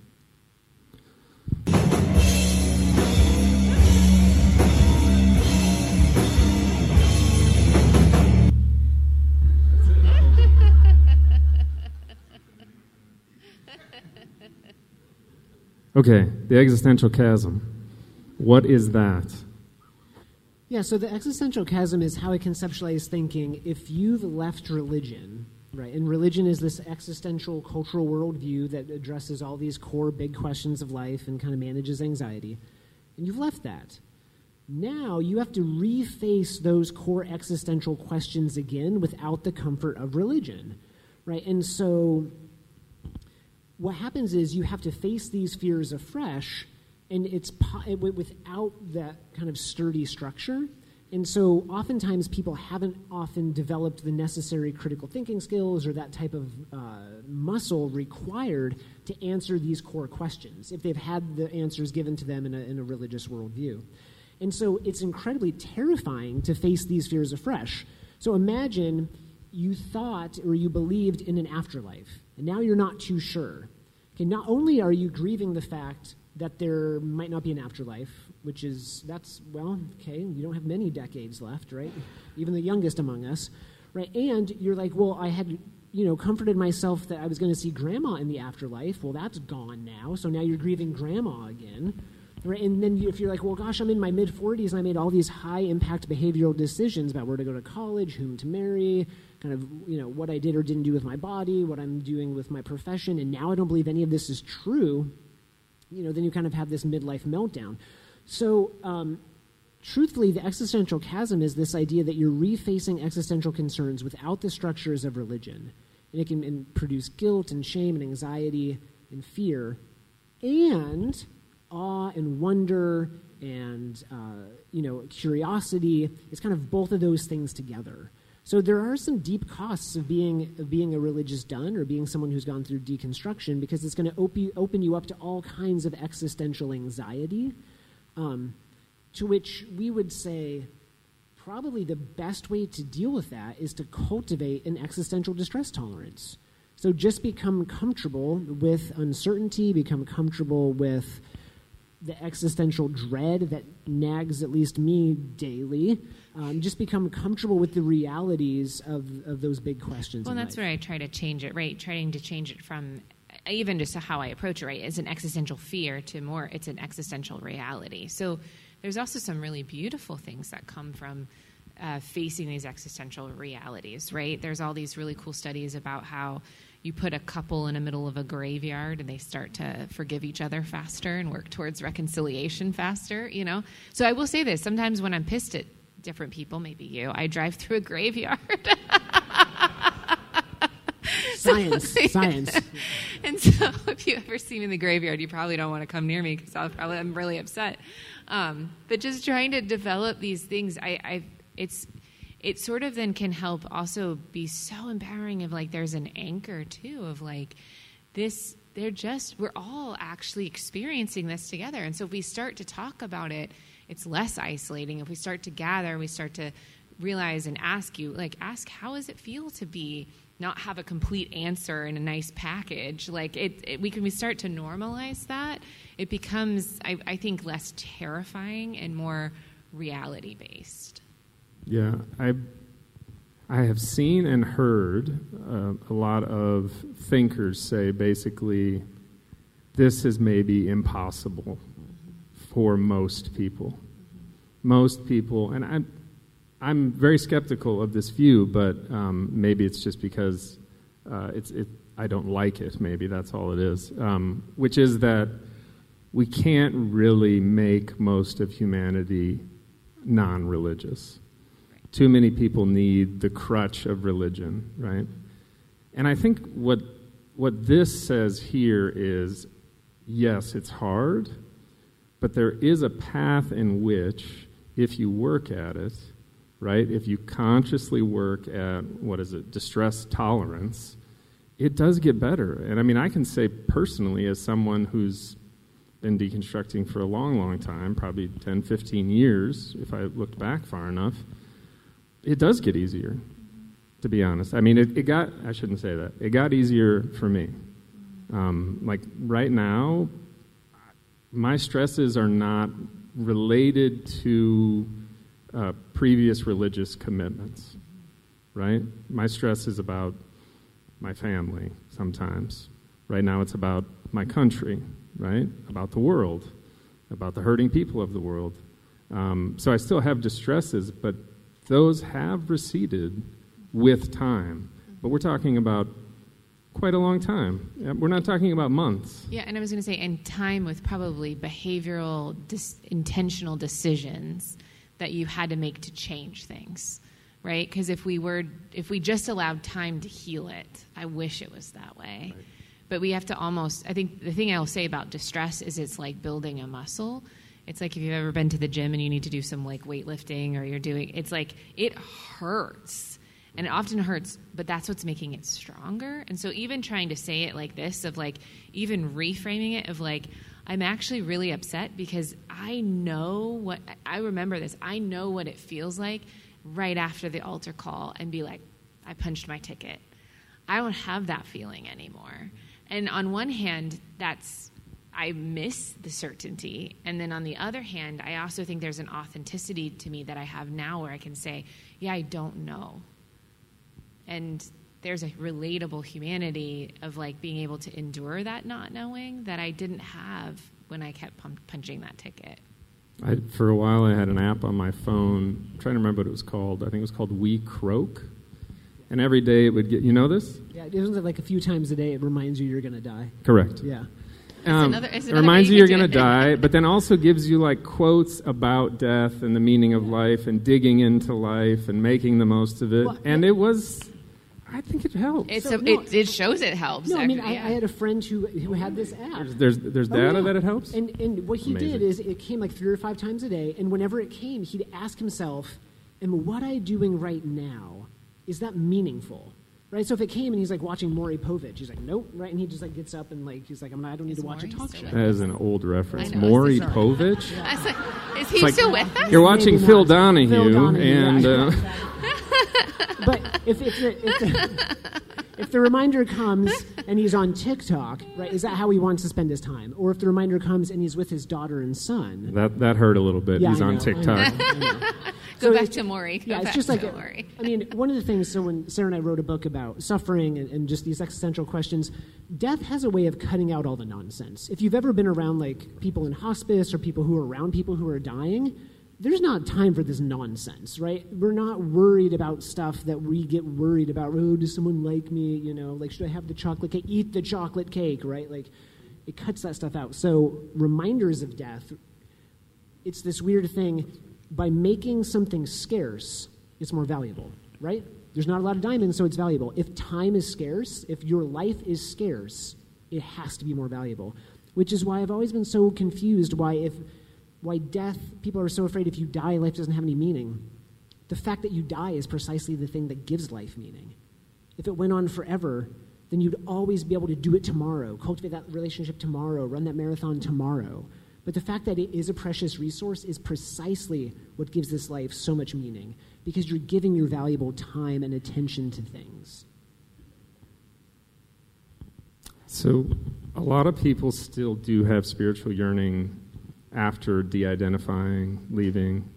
Okay, the existential chasm. What is that? Yeah, so the existential chasm is how I conceptualize thinking. If you've left religion, right, and religion is this existential cultural worldview that addresses all these core big questions of life and kind of manages anxiety, and you've left that. Now you have to reface those core existential questions again without the comfort of religion, right? And so what happens is you have to face these fears afresh, and it's without that kind of sturdy structure. And so oftentimes people haven't often developed the necessary critical thinking skills or that type of muscle required to answer these core questions if they've had the answers given to them in a religious worldview. And so it's incredibly terrifying to face these fears afresh. So imagine you thought or you believed in an afterlife, and now you're not too sure. Okay, not only are you grieving the fact that there might not be an afterlife, you don't have many decades left, right? Even the youngest among us, right? And you're like, well, I had, comforted myself that I was going to see grandma in the afterlife. Well, that's gone now, so now you're grieving grandma again, right? And then if you're like, well, gosh, I'm in my mid-40s and I made all these high-impact behavioral decisions about where to go to college, whom to marry, kind of, what I did or didn't do with my body, what I'm doing with my profession, and now I don't believe any of this is true, then you kind of have this midlife meltdown. So, truthfully, the existential chasm is this idea that you're refacing existential concerns without the structures of religion. And it can produce guilt and shame and anxiety and fear and awe and wonder and, curiosity. It's kind of both of those things together. So there are some deep costs of being a religious dun or being someone who's gone through deconstruction, because it's going to open you up to all kinds of existential anxiety, to which we would say probably the best way to deal with that is to cultivate an existential distress tolerance. So just become comfortable with uncertainty, become comfortable with the existential dread that nags at least me daily. Just become comfortable with the realities of those big questions. Well, that's where I try to change it, right? Trying to change it from even just how I approach it, right, as an existential fear to more it's an existential reality. So there's also some really beautiful things that come from facing these existential realities, right? There's all these really cool studies about how you put a couple in the middle of a graveyard and they start to forgive each other faster and work towards reconciliation faster, So I will say this, sometimes when I'm pissed at different people, maybe you, I drive through a graveyard. Science. And so if you ever see me in the graveyard, you probably don't want to come near me because I'm really upset. But just trying to develop these things, it sort of then can help also be so empowering of like there's an anchor too of like this, we're all actually experiencing this together. And so if we start to talk about it, it's less isolating. If we start to gather, we start to realize and ask how does it feel to be not have a complete answer in a nice package? Like we start to normalize that, it becomes, I think, less terrifying and more reality based. Yeah, I have seen and heard a lot of thinkers say basically this is maybe impossible for most people. Most people, and I'm very skeptical of this view, but maybe it's just because I don't like it. Maybe that's all it is. Which is that we can't really make most of humanity non-religious. Too many people need the crutch of religion, right? And I think what this says here is, yes, it's hard, but there is a path in which, if you work at it, right, if you consciously work at, distress tolerance, it does get better. And I mean, I can say personally, as someone who's been deconstructing for a long, long time, probably 10, 15 years, if I looked back far enough, it does get easier, to be honest. I mean, I shouldn't say that. It got easier for me. Like right now, my stresses are not related to previous religious commitments, right? My stress is about my family sometimes. Right now it's about my country, right? About the world, about the hurting people of the world. So I still have distresses, but those have receded with time. But we're talking about quite a long time. We're not talking about months. Yeah, and I was going to say, and time with probably behavioral, intentional decisions that you had to make to change things, right? Because if we just allowed time to heal it, I wish it was that way. Right. But we have to I think the thing I'll say about distress is it's like building a muscle. It's like if you've ever been to the gym and you need to do some like weightlifting, or it's like it hurts. And it often hurts, but that's what's making it stronger. And so even trying to say it like this, of like even reframing it of like, I'm actually really upset because I remember this. I know what it feels like right after the altar call and be like, I punched my ticket. I don't have that feeling anymore. And on one hand, I miss the certainty. And then on the other hand, I also think there's an authenticity to me that I have now where I can say, yeah, I don't know. And there's a relatable humanity of like being able to endure that not knowing that I didn't have when I kept punching that ticket. For a while, I had an app on my phone. I'm trying to remember what it was called. I think it was called We Croak. And every day it would get, you know this? Yeah, isn't it like a few times a day it reminds you you're going to die? Correct. Yeah. It reminds you you're going to die, but then also gives you like quotes about death and the meaning of life and digging into life and making the most of it. Well, and I think it helps. It shows it helps. No, actually, I had a friend who had this app. There's data that it helps? And what he did is it came like 3 or 5 times a day, and whenever it came, he'd ask himself, am what I'm doing right now, is that meaningful? Right, so if it came and he's like watching Maury Povich, he's like, nope, right, and he just like gets up and like he's like, I don't need to watch a talk show. That is an old reference. Maury Povich. Yeah. I was like, is he still with us? You're watching Phil Donahue, and. Yeah. But if the reminder comes and he's on TikTok, right, is that how he wants to spend his time? Or if the reminder comes and he's with his daughter and son? That hurt a little bit. Yeah, he's on TikTok. I know. Go back to Maury. It's just like, I mean, one of the things, so when Sarah and I wrote a book about suffering and just these existential questions, death has a way of cutting out all the nonsense. If you've ever been around like people in hospice or people who are around people who are dying, there's not time for this nonsense, right? We're not worried about stuff that we get worried about. Oh, does someone like me? You know, like, should I have the chocolate cake? Eat the chocolate cake, right? Like, it cuts that stuff out. So reminders of death, it's this weird thing. By making something scarce, it's more valuable, right? There's not a lot of diamonds, so it's valuable. If time is scarce, if your life is scarce, it has to be more valuable, which is why I've always been so confused why death, people are so afraid if you die, life doesn't have any meaning. The fact that you die is precisely the thing that gives life meaning. If it went on forever, then you'd always be able to do it tomorrow, cultivate that relationship tomorrow, run that marathon tomorrow. But the fact that it is a precious resource is precisely what gives this life so much meaning, because you're giving your valuable time and attention to things. So a lot of people still do have spiritual yearning after de-identifying, leaving.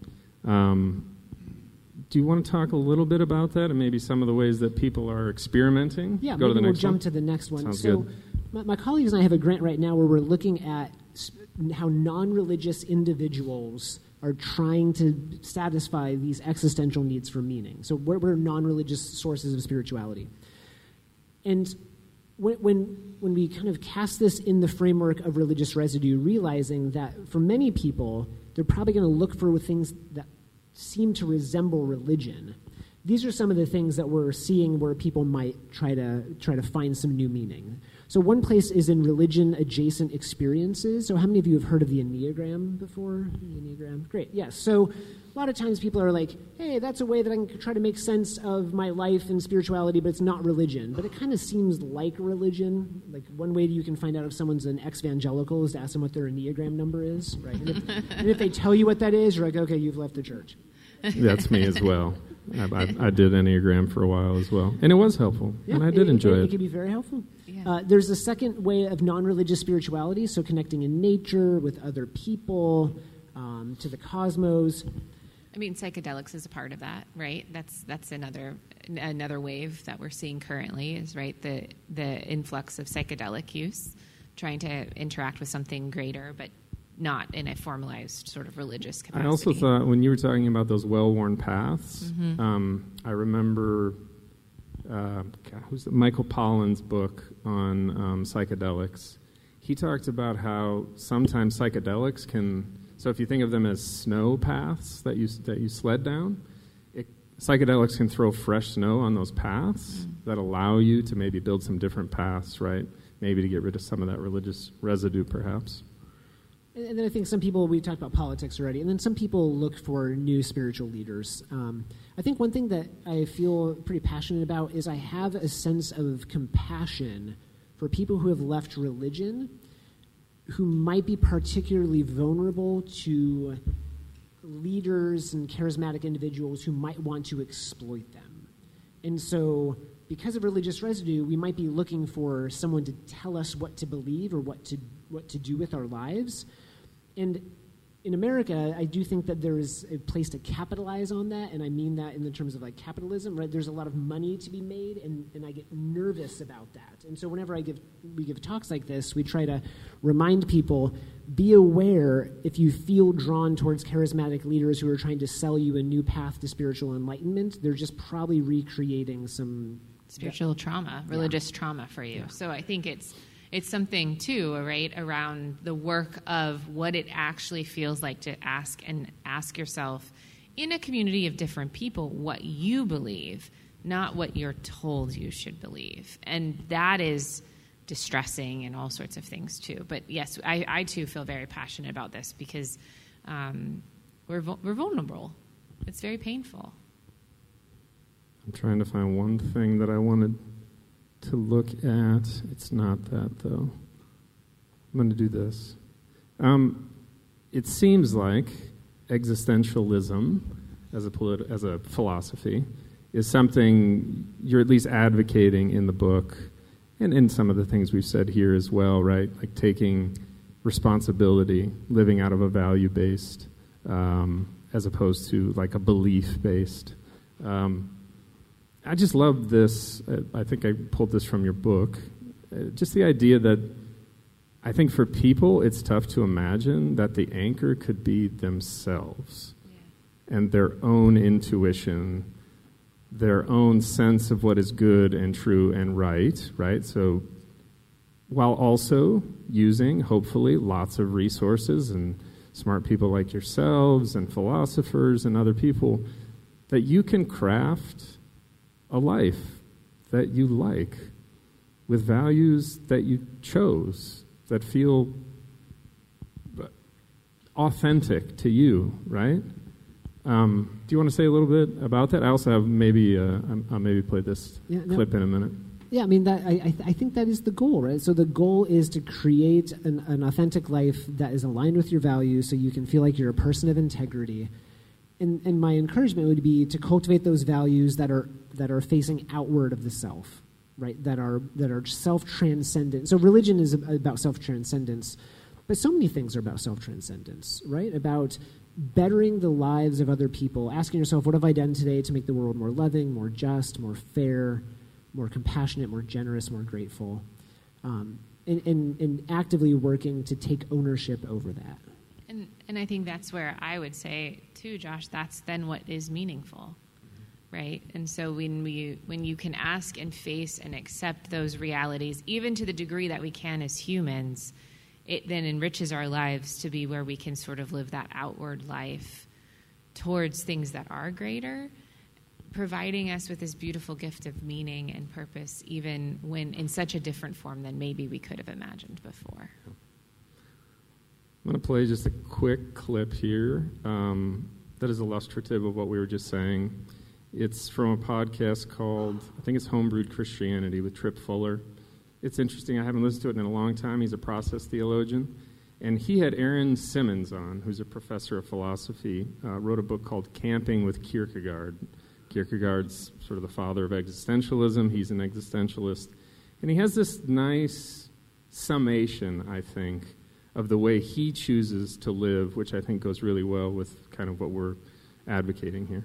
Do you want to talk a little bit about that and maybe some of the ways that people are experimenting? Yeah, Go to the we'll next jump one. to the next one. Sounds so good. My colleagues and I have a grant right now where we're looking at how non-religious individuals are trying to satisfy these existential needs for meaning. So what are non-religious sources of spirituality? And when we kind of cast this in the framework of religious residue, realizing that for many people, they're probably going to look for things that seem to resemble religion. These are some of the things that we're seeing where people might try to find some new meaning. So one place is in religion-adjacent experiences. So how many of you have heard of the Enneagram before? The Enneagram? Great, yes. So a lot of times people are like, hey, that's a way that I can try to make sense of my life and spirituality, but it's not religion. But it kind of seems like religion. Like one way you can find out if someone's an ex-evangelical is to ask them what their Enneagram number is, right? And if they tell you what that is, you're like, okay, you've left the church. That's me as well. I did Enneagram for a while as well. And it was helpful. Yeah, and I did enjoy it. It can be very helpful. Yeah. There's a second way of non-religious spirituality, so connecting in nature with other people, to the cosmos. I mean, psychedelics is a part of that, right? That's another wave that we're seeing currently is, right, the influx of psychedelic use, trying to interact with something greater, but not in a formalized sort of religious capacity. I also thought when you were talking about those well-worn paths, I remember Michael Pollan's book on psychedelics. He talked about how sometimes psychedelics can. So if you think of them as snow paths that you sled down, psychedelics can throw fresh snow on those paths that allow you to maybe build some different paths, right? Maybe to get rid of some of that religious residue, perhaps. And then I think some people, we talked about politics already, and then some people look for new spiritual leaders. I think one thing that I feel pretty passionate about is I have a sense of compassion for people who have left religion who might be particularly vulnerable to leaders and charismatic individuals who might want to exploit them. And so because of religious residue, we might be looking for someone to tell us what to believe or what to do with our lives. And in America, I do think that there is a place to capitalize on that, and I mean that in the terms of like capitalism, right? There's a lot of money to be made, and I get nervous about that. And so whenever we give talks like this, we try to remind people, be aware if you feel drawn towards charismatic leaders who are trying to sell you a new path to spiritual enlightenment, they're just probably recreating some spiritual trauma, religious trauma for you. Yeah. So I think it's something, too, right, around the work of what it actually feels like to ask yourself in a community of different people what you believe, not what you're told you should believe. And that is distressing and all sorts of things, too. But, yes, I too, feel very passionate about this because we're vulnerable. It's very painful. I'm trying to find one thing that I wanted to look at. It's not that, though. I'm going to do this. It seems like existentialism as a philosophy is something you're at least advocating in the book and in some of the things we've said here as well, right? Like taking responsibility, living out of a value-based as opposed to like a belief-based. I just love this. I think I pulled this from your book. Just the idea that I think for people, it's tough to imagine that the anchor could be themselves and their own intuition, their own sense of what is good and true and right? So while also using, hopefully, lots of resources and smart people like yourselves and philosophers and other people, that you can craft a life that you like, with values that you chose, that feel authentic to you, right? Do you want to say a little bit about that? I also have I'll maybe play this clip in a minute. Yeah, I mean, I think that is the goal, right? So the goal is to create an authentic life that is aligned with your values so you can feel like you're a person of integrity. And my encouragement would be to cultivate those values that are facing outward of the self, right? That are self-transcendent. So religion is about self-transcendence, but so many things are about self-transcendence, right? About bettering the lives of other people, asking yourself, what have I done today to make the world more loving, more just, more fair, more compassionate, more generous, more grateful, and actively working to take ownership over that. And I think that's where I would say, too, Josh, that's then what is meaningful, right? And so when you can ask and face and accept those realities, even to the degree that we can as humans, it then enriches our lives to be where we can sort of live that outward life towards things that are greater, providing us with this beautiful gift of meaning and purpose, even when in such a different form than maybe we could have imagined before. I'm going to play just a quick clip here that is illustrative of what we were just saying. It's from a podcast called, I think it's Homebrewed Christianity with Tripp Fuller. It's interesting. I haven't listened to it in a long time. He's a process theologian. And he had Aaron Simmons on, who's a professor of philosophy, wrote a book called Camping with Kierkegaard. Kierkegaard's sort of the father of existentialism. He's an existentialist. And he has this nice summation, I think, of the way he chooses to live, which I think goes really well with kind of what we're advocating here.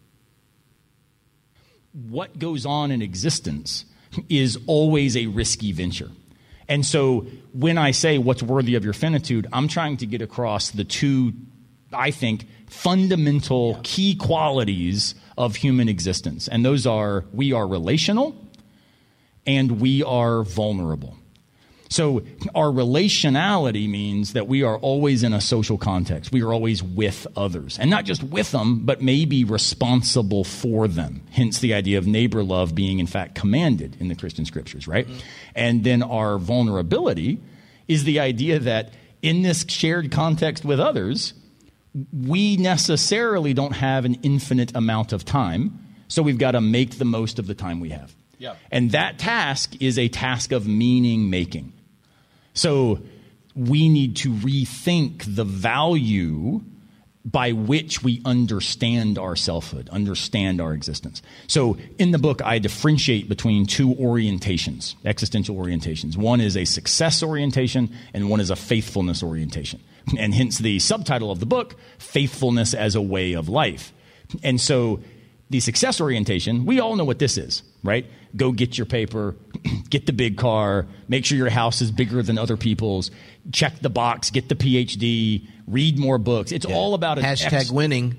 What goes on in existence is always a risky venture. And so when I say what's worthy of your finitude, I'm trying to get across the two, I think, fundamental key qualities of human existence. And those are, we are relational and we are vulnerable. So our relationality means that we are always in a social context. We are always with others. And not just with them, but maybe responsible for them. Hence the idea of neighbor love being, in fact, commanded in the Christian scriptures, right? Mm-hmm. And then our vulnerability is the idea that in this shared context with others, we necessarily don't have an infinite amount of time. So we've got to make the most of the time we have. Yeah. And that task is a task of meaning making. So we need to rethink the value by which we understand our selfhood, understand our existence. So in the book, I differentiate between two orientations, existential orientations. One is a success orientation and one is a faithfulness orientation. And hence the subtitle of the book, Faithfulness as a Way of Life. And so the success orientation, we all know what this is, right? Go get your paper, get the big car, make sure your house is bigger than other people's, check the box, get the PhD, read more books. It's all about hashtag winning.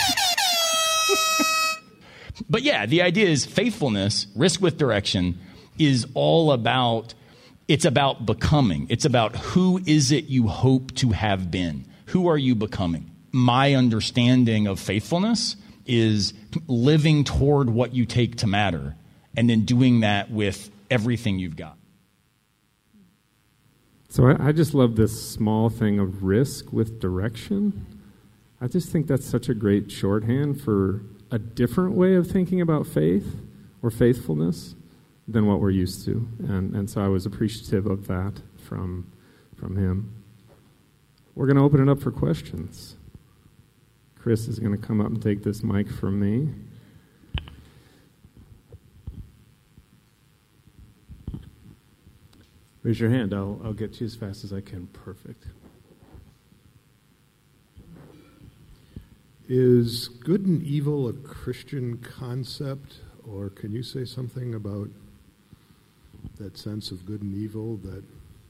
But yeah, the idea is faithfulness, risk with direction, is all about, it's about becoming. It's about who is it you hope to have been? Who are you becoming? My understanding of faithfulness is living toward what you take to matter and then doing that with everything you've got. So I just love this small thing of risk with direction. I just think that's such a great shorthand for a different way of thinking about faith or faithfulness than what we're used to. And so I was appreciative of that from him. We're going to open it up for questions. Chris is going to come up and take this mic from me. Raise your hand. I'll get you as fast as I can. Perfect. Is good and evil a Christian concept, or can you say something about that sense of good and evil that...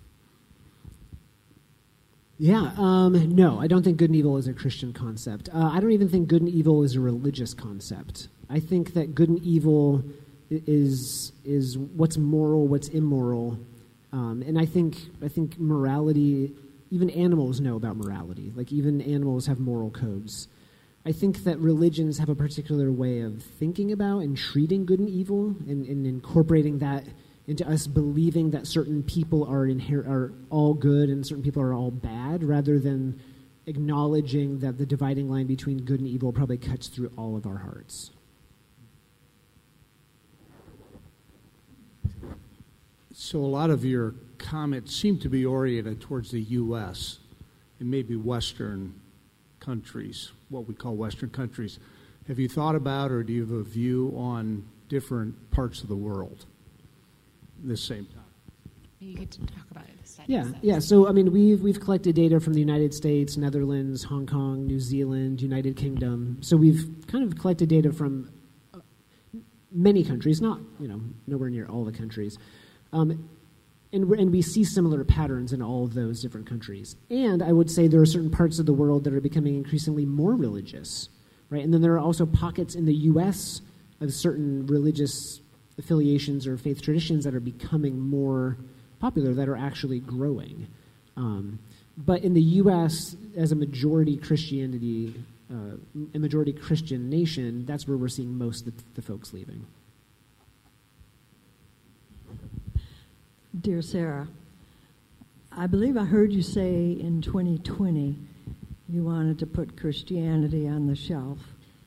Yeah, no, I don't think good and evil is a Christian concept. I don't even think good and evil is a religious concept. I think that good and evil is what's moral, what's immoral. And I think morality, even animals know about morality. Like even animals have moral codes. I think that religions have a particular way of thinking about and treating good and evil and incorporating that into us believing that certain people are all good and certain people are all bad, rather than acknowledging that the dividing line between good and evil probably cuts through all of our hearts. So a lot of your comments seem to be oriented towards the U.S. and maybe Western countries, what we call Western countries. Have you thought about, or do you have a view on different parts of the world at the same time? You get to talk about it. The study Yeah. So I mean, we've collected data from the United States, Netherlands, Hong Kong, New Zealand, United Kingdom. So we've kind of collected data from many countries, not nowhere near all the countries, and we see similar patterns in all of those different countries. And I would say there are certain parts of the world that are becoming increasingly more religious, right? And then there are also pockets in the U.S. of certain religious affiliations or faith traditions that are becoming more popular, that are actually growing. But in the U.S., as a majority Christianity, a majority Christian nation, that's where we're seeing most of the folks leaving. Dear Sarah, I believe I heard you say in 2020 you wanted to put Christianity on the shelf.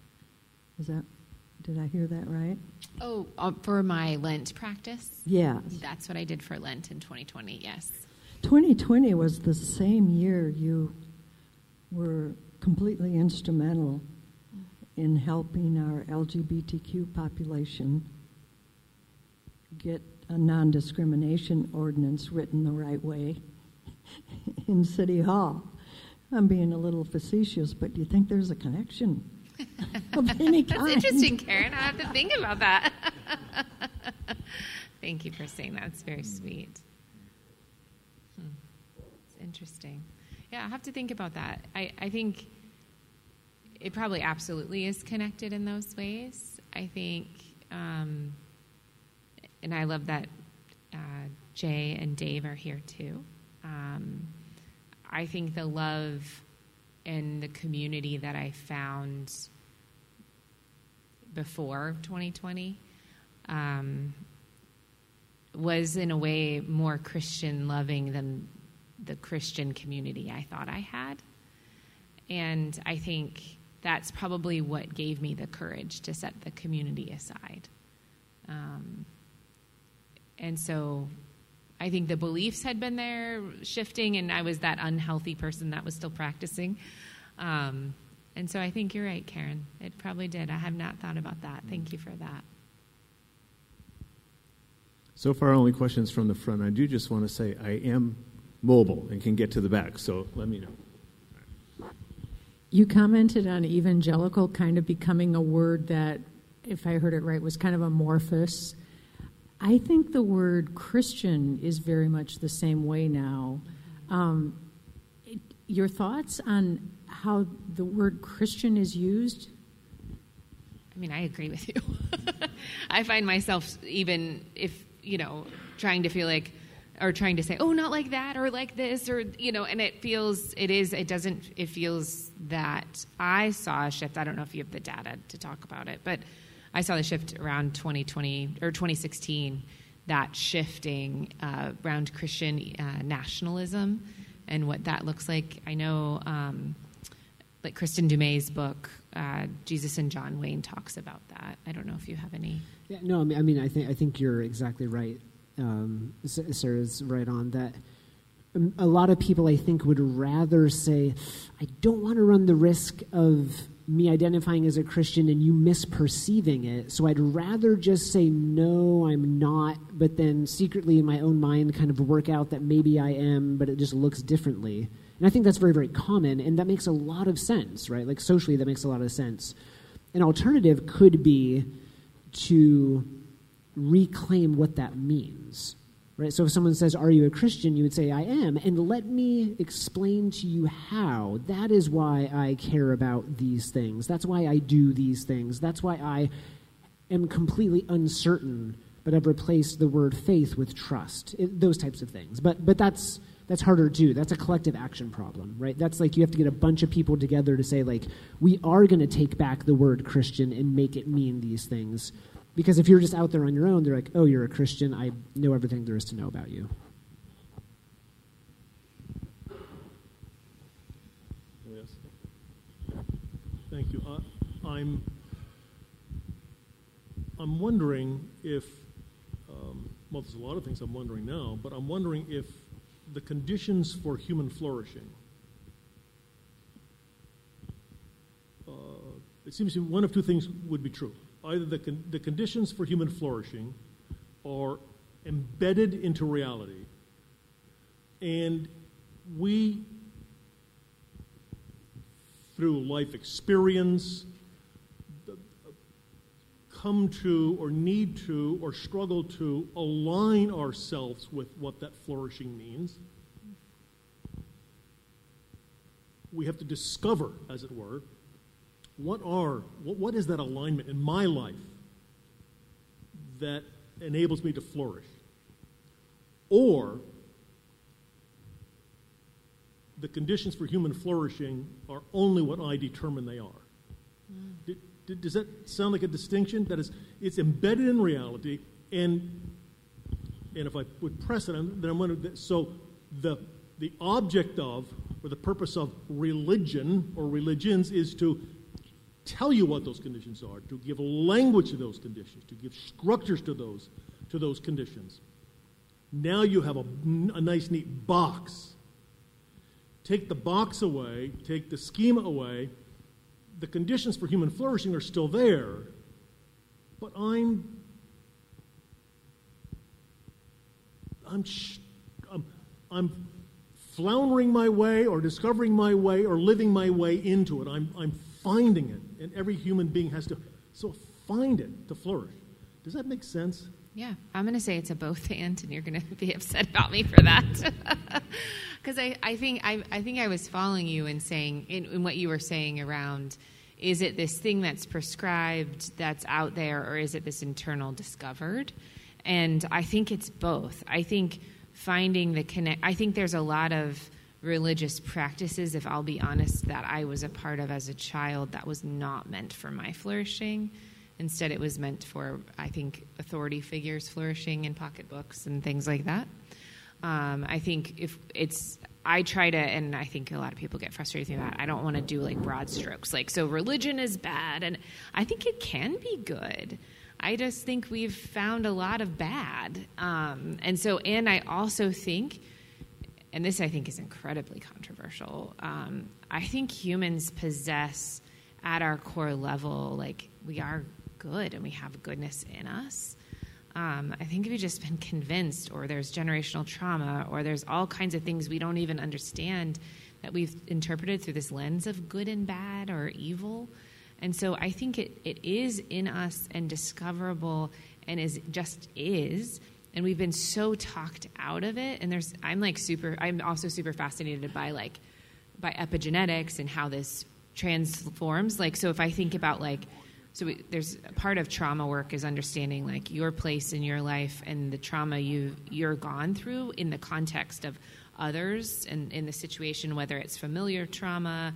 Did I hear that right? Oh, for my Lent practice? Yes. That's what I did for Lent in 2020, yes. 2020 was the same year you were completely instrumental in helping our LGBTQ population get a non-discrimination ordinance written the right way in City Hall. I'm being a little facetious, but do you think there's a connection of any kind? That's interesting, Karen. I have to think about that. Thank you for saying that. It's very sweet. It's interesting. Yeah, I'll have to think about that. I think it probably absolutely is connected in those ways. I think, and I love that Jay and Dave are here too. I think the love and the community that I found before 2020 was in a way more Christian loving than the Christian community I thought I had. And I think that's probably what gave me the courage to set the community aside. And so I think the beliefs had been there shifting, and I was that unhealthy person that was still practicing. And so I think you're right, Karen. It probably did. I have not thought about that. Thank you for that. So far, only questions from the front. I do just want to say I am mobile and can get to the back, so let me know. You commented on evangelical kind of becoming a word that, if I heard it right, was kind of amorphous. I think the word Christian is very much the same way now. Your thoughts on how the word Christian is used? I mean, I agree with you. I find myself, even if, trying to feel like, or trying to say, oh, not like that, or like this, or, and it feels that I saw a shift. I don't know if you have the data to talk about it, but I saw the shift around 2020 or 2016, that shifting around Christian nationalism and what that looks like. I know, like Kristen Dumais' book, Jesus and John Wayne, talks about that. I don't know if you have any. Yeah, no, I mean, I think you're exactly right. Sarah's right on that. A lot of people, I think, would rather say, I don't want to run the risk of me identifying as a Christian and you misperceiving it, so I'd rather just say, no, I'm not, but then secretly in my own mind kind of work out that maybe I am, but it just looks differently. And I think that's very, very common, and that makes a lot of sense, right? Like socially, that makes a lot of sense. An alternative could be to reclaim what that means, right? So if someone says, are you a Christian? You would say, I am, and let me explain to you how. That is why I care about these things. That's why I do these things. That's why I am completely uncertain, but I've replaced the word faith with trust. Those types of things. But that's harder to do. That's a collective action problem, right? That's like you have to get a bunch of people together to say, like, we are going to take back the word Christian and make it mean these things. Because if you're just out there on your own, they're like, oh, you're a Christian. I know everything there is to know about you. Thank you. I'm wondering if, well, there's a lot of things I'm wondering now, but I'm wondering if the conditions for human flourishing, it seems to me one of two things would be true. Either the conditions for human flourishing are embedded into reality, and we, through life experience, come to or need to or struggle to align ourselves with what that flourishing means. We have to discover, as it were, what is that alignment in my life that enables me to flourish? Or the conditions for human flourishing are only what I determine they are. Does that sound like a distinction? That is, it's embedded in reality, and if I would press it, then I'm wondering, so the object of, or the purpose of religion or religions is to tell you what those conditions are, to give language to those conditions, to give structures to those conditions. Now you have a nice, neat box. Take the box away, take the schema away, the conditions for human flourishing are still there, but I'm floundering my way or discovering my way or living my way into it. I'm finding it, and every human being has to find it to flourish. Does that make sense? Yeah, I'm going to say it's a both and you're going to be upset about me for that. Because I think I was following you in saying, in what you were saying around, is it this thing that's prescribed, that's out there, or is it this internal discovered? And I think it's both. I think finding the connect. I think there's a lot of religious practices, if I'll be honest, that I was a part of as a child that was not meant for my flourishing. Instead, it was meant for, I think, authority figures flourishing in pocketbooks and things like that. I think I try to, and I think a lot of people get frustrated with that. I don't want to do like broad strokes, like, so religion is bad, and I think it can be good. I just think we've found a lot of bad. And I also think, and this I think is incredibly controversial, I think humans possess at our core level, like, we are good and we have goodness in us. I think if you've just been convinced, or there's generational trauma, or there's all kinds of things we don't even understand that we've interpreted through this lens of good and bad or evil. And so I think it is in us and discoverable and is. And we've been so talked out of it. And I'm also super fascinated by epigenetics and how this transforms. Like, so if I think about there's a part of trauma work is understanding like your place in your life and the trauma you're gone through in the context of others and in the situation, whether it's familiar trauma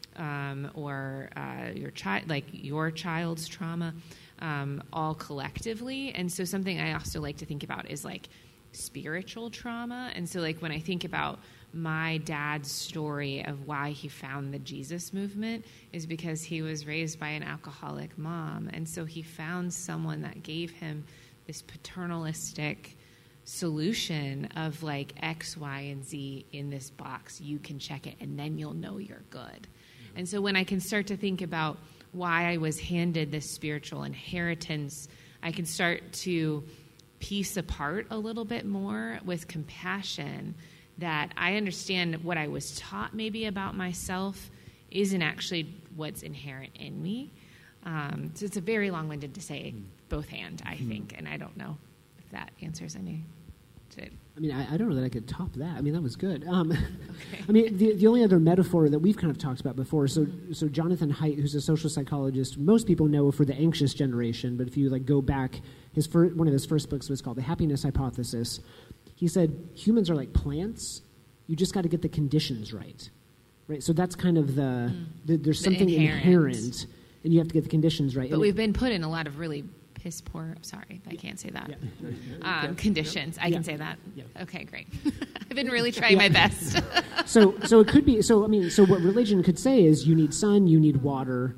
or your child's trauma, all collectively. And so something I also like to think about is like spiritual trauma. And so like when I think about my dad's story of why he found the Jesus movement is because he was raised by an alcoholic mom. And so he found someone that gave him this paternalistic solution of like X, Y, and Z in this box. You can check it and then you'll know you're good. And so when I can start to think about why I was handed this spiritual inheritance, I can start to piece apart a little bit more with compassion that I understand what I was taught maybe about myself isn't actually what's inherent in me. So it's a very long-winded to say both and, I think, and I don't know if that answers any. I mean, I don't know that I could top that. I mean, that was good. Okay. I mean, the only other metaphor that we've kind of talked about before, so Jonathan Haidt, who's a social psychologist, most people know for the anxious generation, but if you go back, one of his first books was called The Happiness Hypothesis. He said humans are like plants. You just got to get the conditions right? So that's kind of there's something inherent, and you have to get the conditions right. But we've been put in a lot of really piss poor, sorry, I can't say that. Yeah. Conditions. I can say that. Yeah. Okay, great. I've been really trying my best. So it could be, so what religion could say is you need sun, you need water,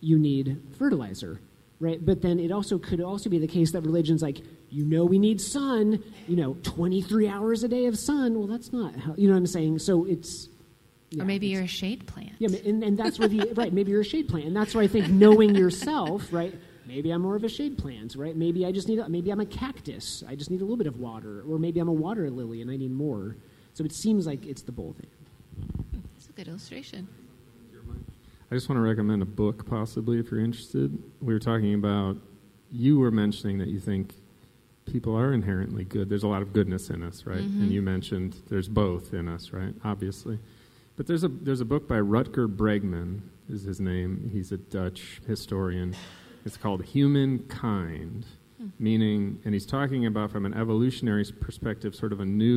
you need fertilizer, right? But then it also could also be the case that religion's like, we need sun, 23 hours a day of sun. Well, that's not how, you know what I'm saying? So it's... or maybe you're a shade plant. Yeah, and that's where maybe you're a shade plant. And that's where I think knowing yourself, right? Maybe I'm more of a shade plant, right? Maybe maybe I'm a cactus. I just need a little bit of water. Or maybe I'm a water lily and I need more. So it seems like it's the both. That's a good illustration. I just want to recommend a book, possibly, if you're interested. We were talking about, you were mentioning that you think people are inherently good. There's a lot of goodness in us, right? Mm-hmm. And you mentioned there's both in us, right? Obviously. But there's a book by Rutger Bregman, is his name. He's a Dutch historian. It's called Humankind, meaning, and he's talking about from an evolutionary perspective, sort of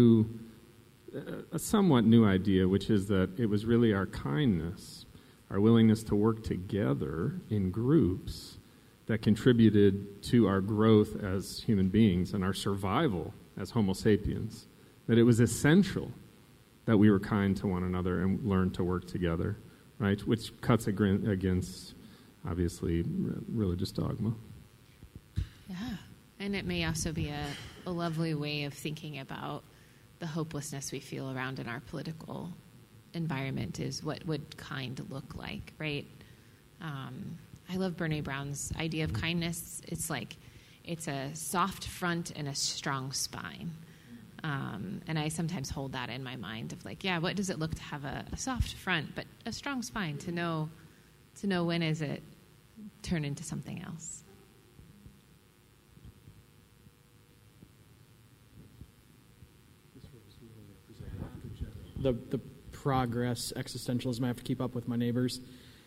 a somewhat new idea, which is that it was really our kindness, our willingness to work together in groups that contributed to our growth as human beings and our survival as Homo sapiens. That it was essential that we were kind to one another and learned to work together, right? Which cuts against, obviously, religious dogma. Yeah, and it may also be a lovely way of thinking about the hopelessness we feel around in our political environment is what would kind look like, right? I love Brene Brown's idea of kindness. It's like it's a soft front and a strong spine. And I sometimes hold that in my mind of like, yeah, what does it look to have a soft front but a strong spine to know when is it turn into something else. The progress existentialism, I have to keep up with my neighbors.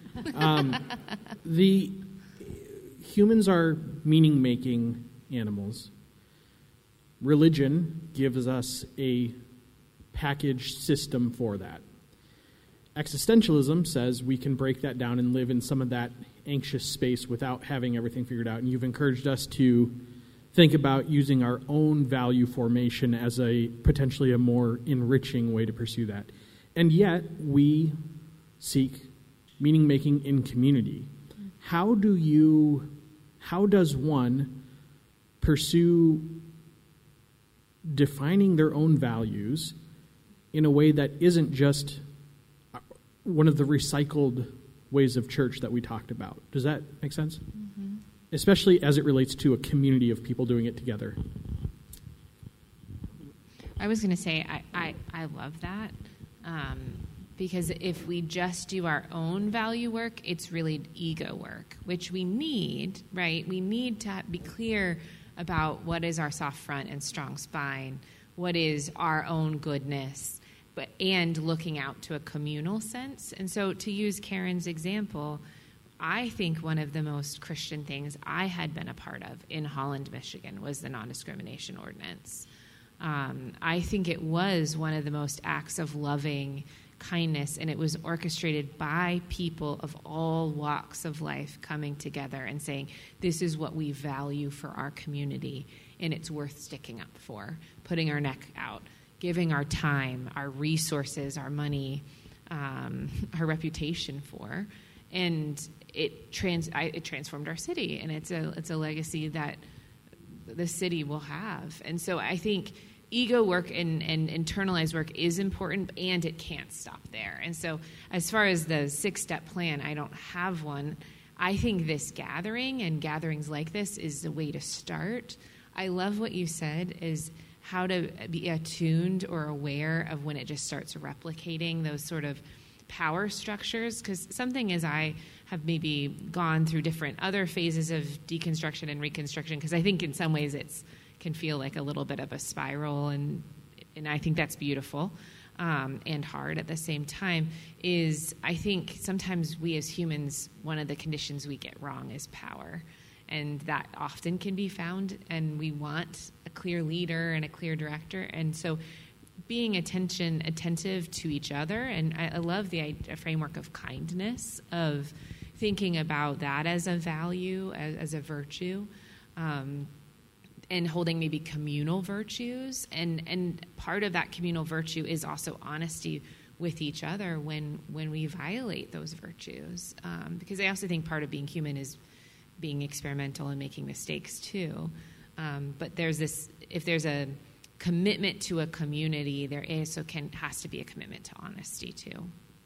The humans are meaning-making animals. Religion gives us a packaged system for that. Existentialism says we can break that down and live in some of that anxious space without having everything figured out. And you've encouraged us to think about using our own value formation as a potentially a more enriching way to pursue that. And yet, we seek meaning-making in community. How does one pursue defining their own values in a way that isn't just one of the recycled ways of church that we talked about? Does that make sense? Mm-hmm. Especially as it relates to a community of people doing it together. I was going to say, I love that. Because if we just do our own value work, it's really ego work, which we need, right? We need to be clear about what is our soft front and strong spine, what is our own goodness, and looking out to a communal sense. And so to use Karen's example, I think one of the most Christian things I had been a part of in Holland, Michigan, was the non-discrimination ordinance. I think it was one of the most acts of loving kindness, and it was orchestrated by people of all walks of life coming together and saying, this is what we value for our community, and it's worth sticking up for, putting our neck out, giving our time, our resources, our money, our reputation for. And it transformed our city, and it's a legacy that the city will have. And so I think ego work and internalized work is important, and it can't stop there. And so as far as the 6-step plan, I don't have one. I think this gathering and gatherings like this is the way to start. I love what you said is how to be attuned or aware of when it just starts replicating those sort of power structures, because something as I have maybe gone through different other phases of deconstruction and reconstruction, because I think in some ways it's can feel like a little bit of a spiral, and I think that's beautiful and hard at the same time, is I think sometimes we as humans, one of the conditions we get wrong is power. And that often can be found, and we want a clear leader and a clear director. And so being attentive to each other, and I love the framework of kindness, of thinking about that as a value, as a virtue, and holding maybe communal virtues. And part of that communal virtue is also honesty with each other when we violate those virtues. Because I also think part of being human is being experimental and making mistakes too. But if there's a commitment to a community, there has to be a commitment to honesty too.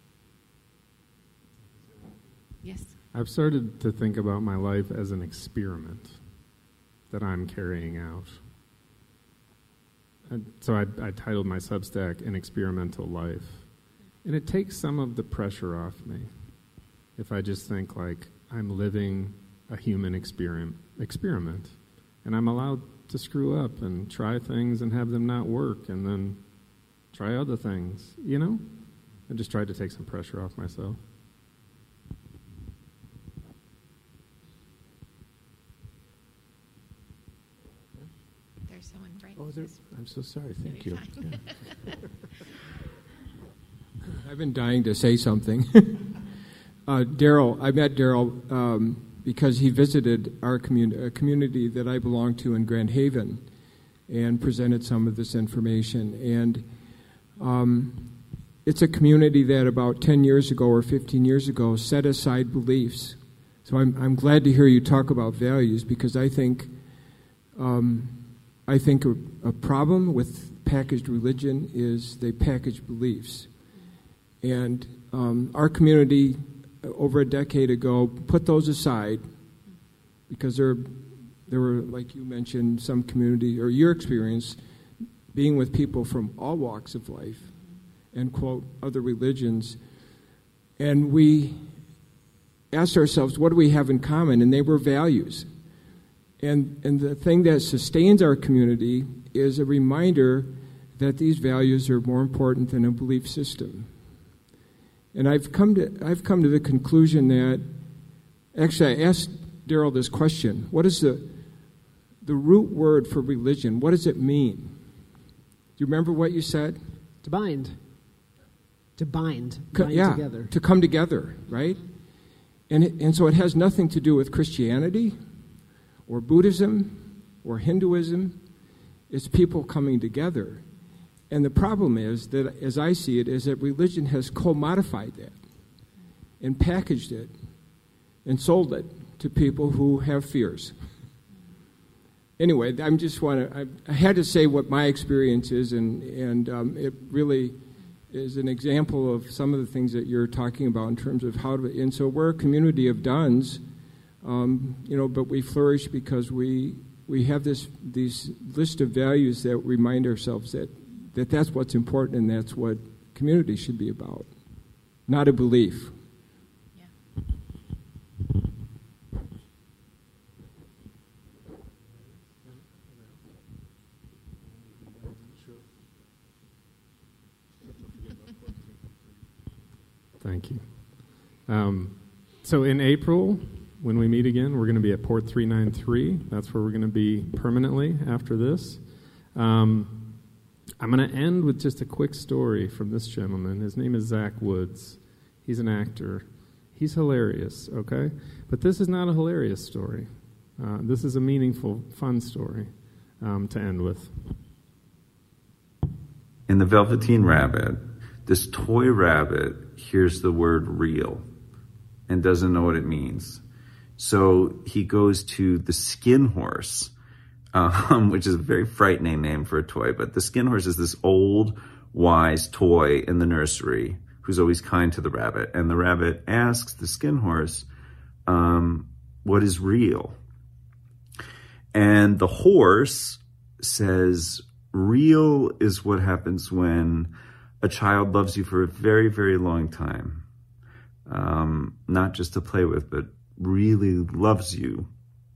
Yes? I've started to think about my life as an experiment that I'm carrying out. And so I titled my Substack An Experimental Life. And it takes some of the pressure off me if I just think like I'm living a human experiment. And I'm allowed to screw up and try things and have them not work and then try other things, you know? I just tried to take some pressure off myself. There's someone right. I'm so sorry. Thank you. Yeah. I've been dying to say something. Daryl, I met Daryl because he visited our community that I belong to in Grand Haven and presented some of this information. And it's a community that about 10 years ago or 15 years ago set aside beliefs. So I'm glad to hear you talk about values, because I think a problem with packaged religion is they package beliefs. And our community over a decade ago put those aside because there were, like you mentioned, some community, or your experience, being with people from all walks of life and, quote, other religions. And we asked ourselves, what do we have in common? And they were values. And the thing that sustains our community is a reminder that these values are more important than a belief system. And I've come to the conclusion that, actually I asked Daryl this question: what is the root word for religion? What does it mean? Do you remember what you said? To bind. To bind. Together. To come together, right? And so it has nothing to do with Christianity or Buddhism or Hinduism. It's people coming together. And the problem is that, as I see it, is that religion has commodified that and packaged it and sold it to people who have fears. Anyway, I had to say what my experience is, and it really is an example of some of the things that you're talking about in terms of how to. And so we're a community of Duns, but we flourish because we have this list of values that remind ourselves that that's what's important, and that's what community should be about, not a belief. Yeah. Thank you. So in April, when we meet again, we're going to be at Port 393. That's where we're going to be permanently after this. I'm going to end with just a quick story from this gentleman. His name is Zach Woods. He's an actor. He's hilarious, okay? But this is not a hilarious story. This is a meaningful, fun story to end with. In The Velveteen Rabbit, this toy rabbit hears the word real and doesn't know what it means. So he goes to the Skin Horse, which is a very frightening name for a toy. But the Skin Horse is this old, wise toy in the nursery who's always kind to the rabbit. And the rabbit asks the Skin Horse, what is real? And the horse says, real is what happens when a child loves you for a very, very long time. Not just to play with, but really loves you.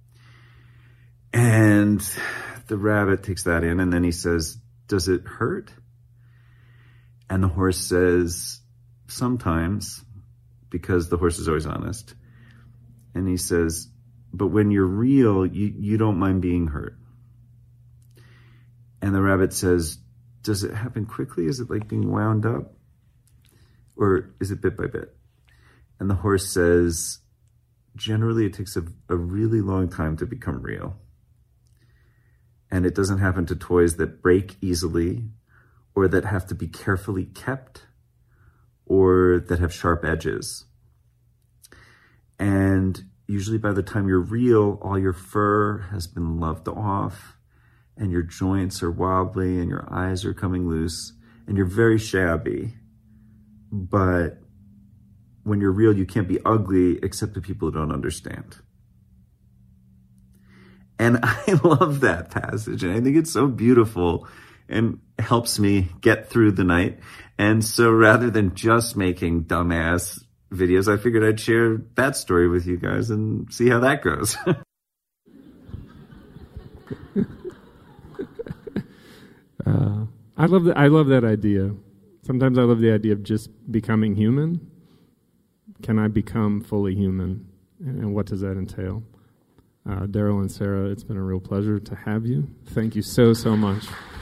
And the rabbit takes that in, and then he says, does it hurt? And the horse says, sometimes, because the horse is always honest. And he says, but when you're real, you don't mind being hurt. And the rabbit says, does it happen quickly? Is it like being wound up? Or is it bit by bit? And the horse says, generally it takes a really long time to become real. And it doesn't happen to toys that break easily or that have to be carefully kept or that have sharp edges. And usually by the time you're real, all your fur has been loved off, and your joints are wobbly, and your eyes are coming loose, and you're very shabby. But when you're real, you can't be ugly except to people who don't understand. And I love that passage, and I think it's so beautiful and helps me get through the night. And so rather than just making dumbass videos, I figured I'd share that story with you guys and see how that goes. I love that idea. Sometimes I love the idea of just becoming human. Can I become fully human? And what does that entail? Daryl and Sarah, it's been a real pleasure to have you. Thank you so much.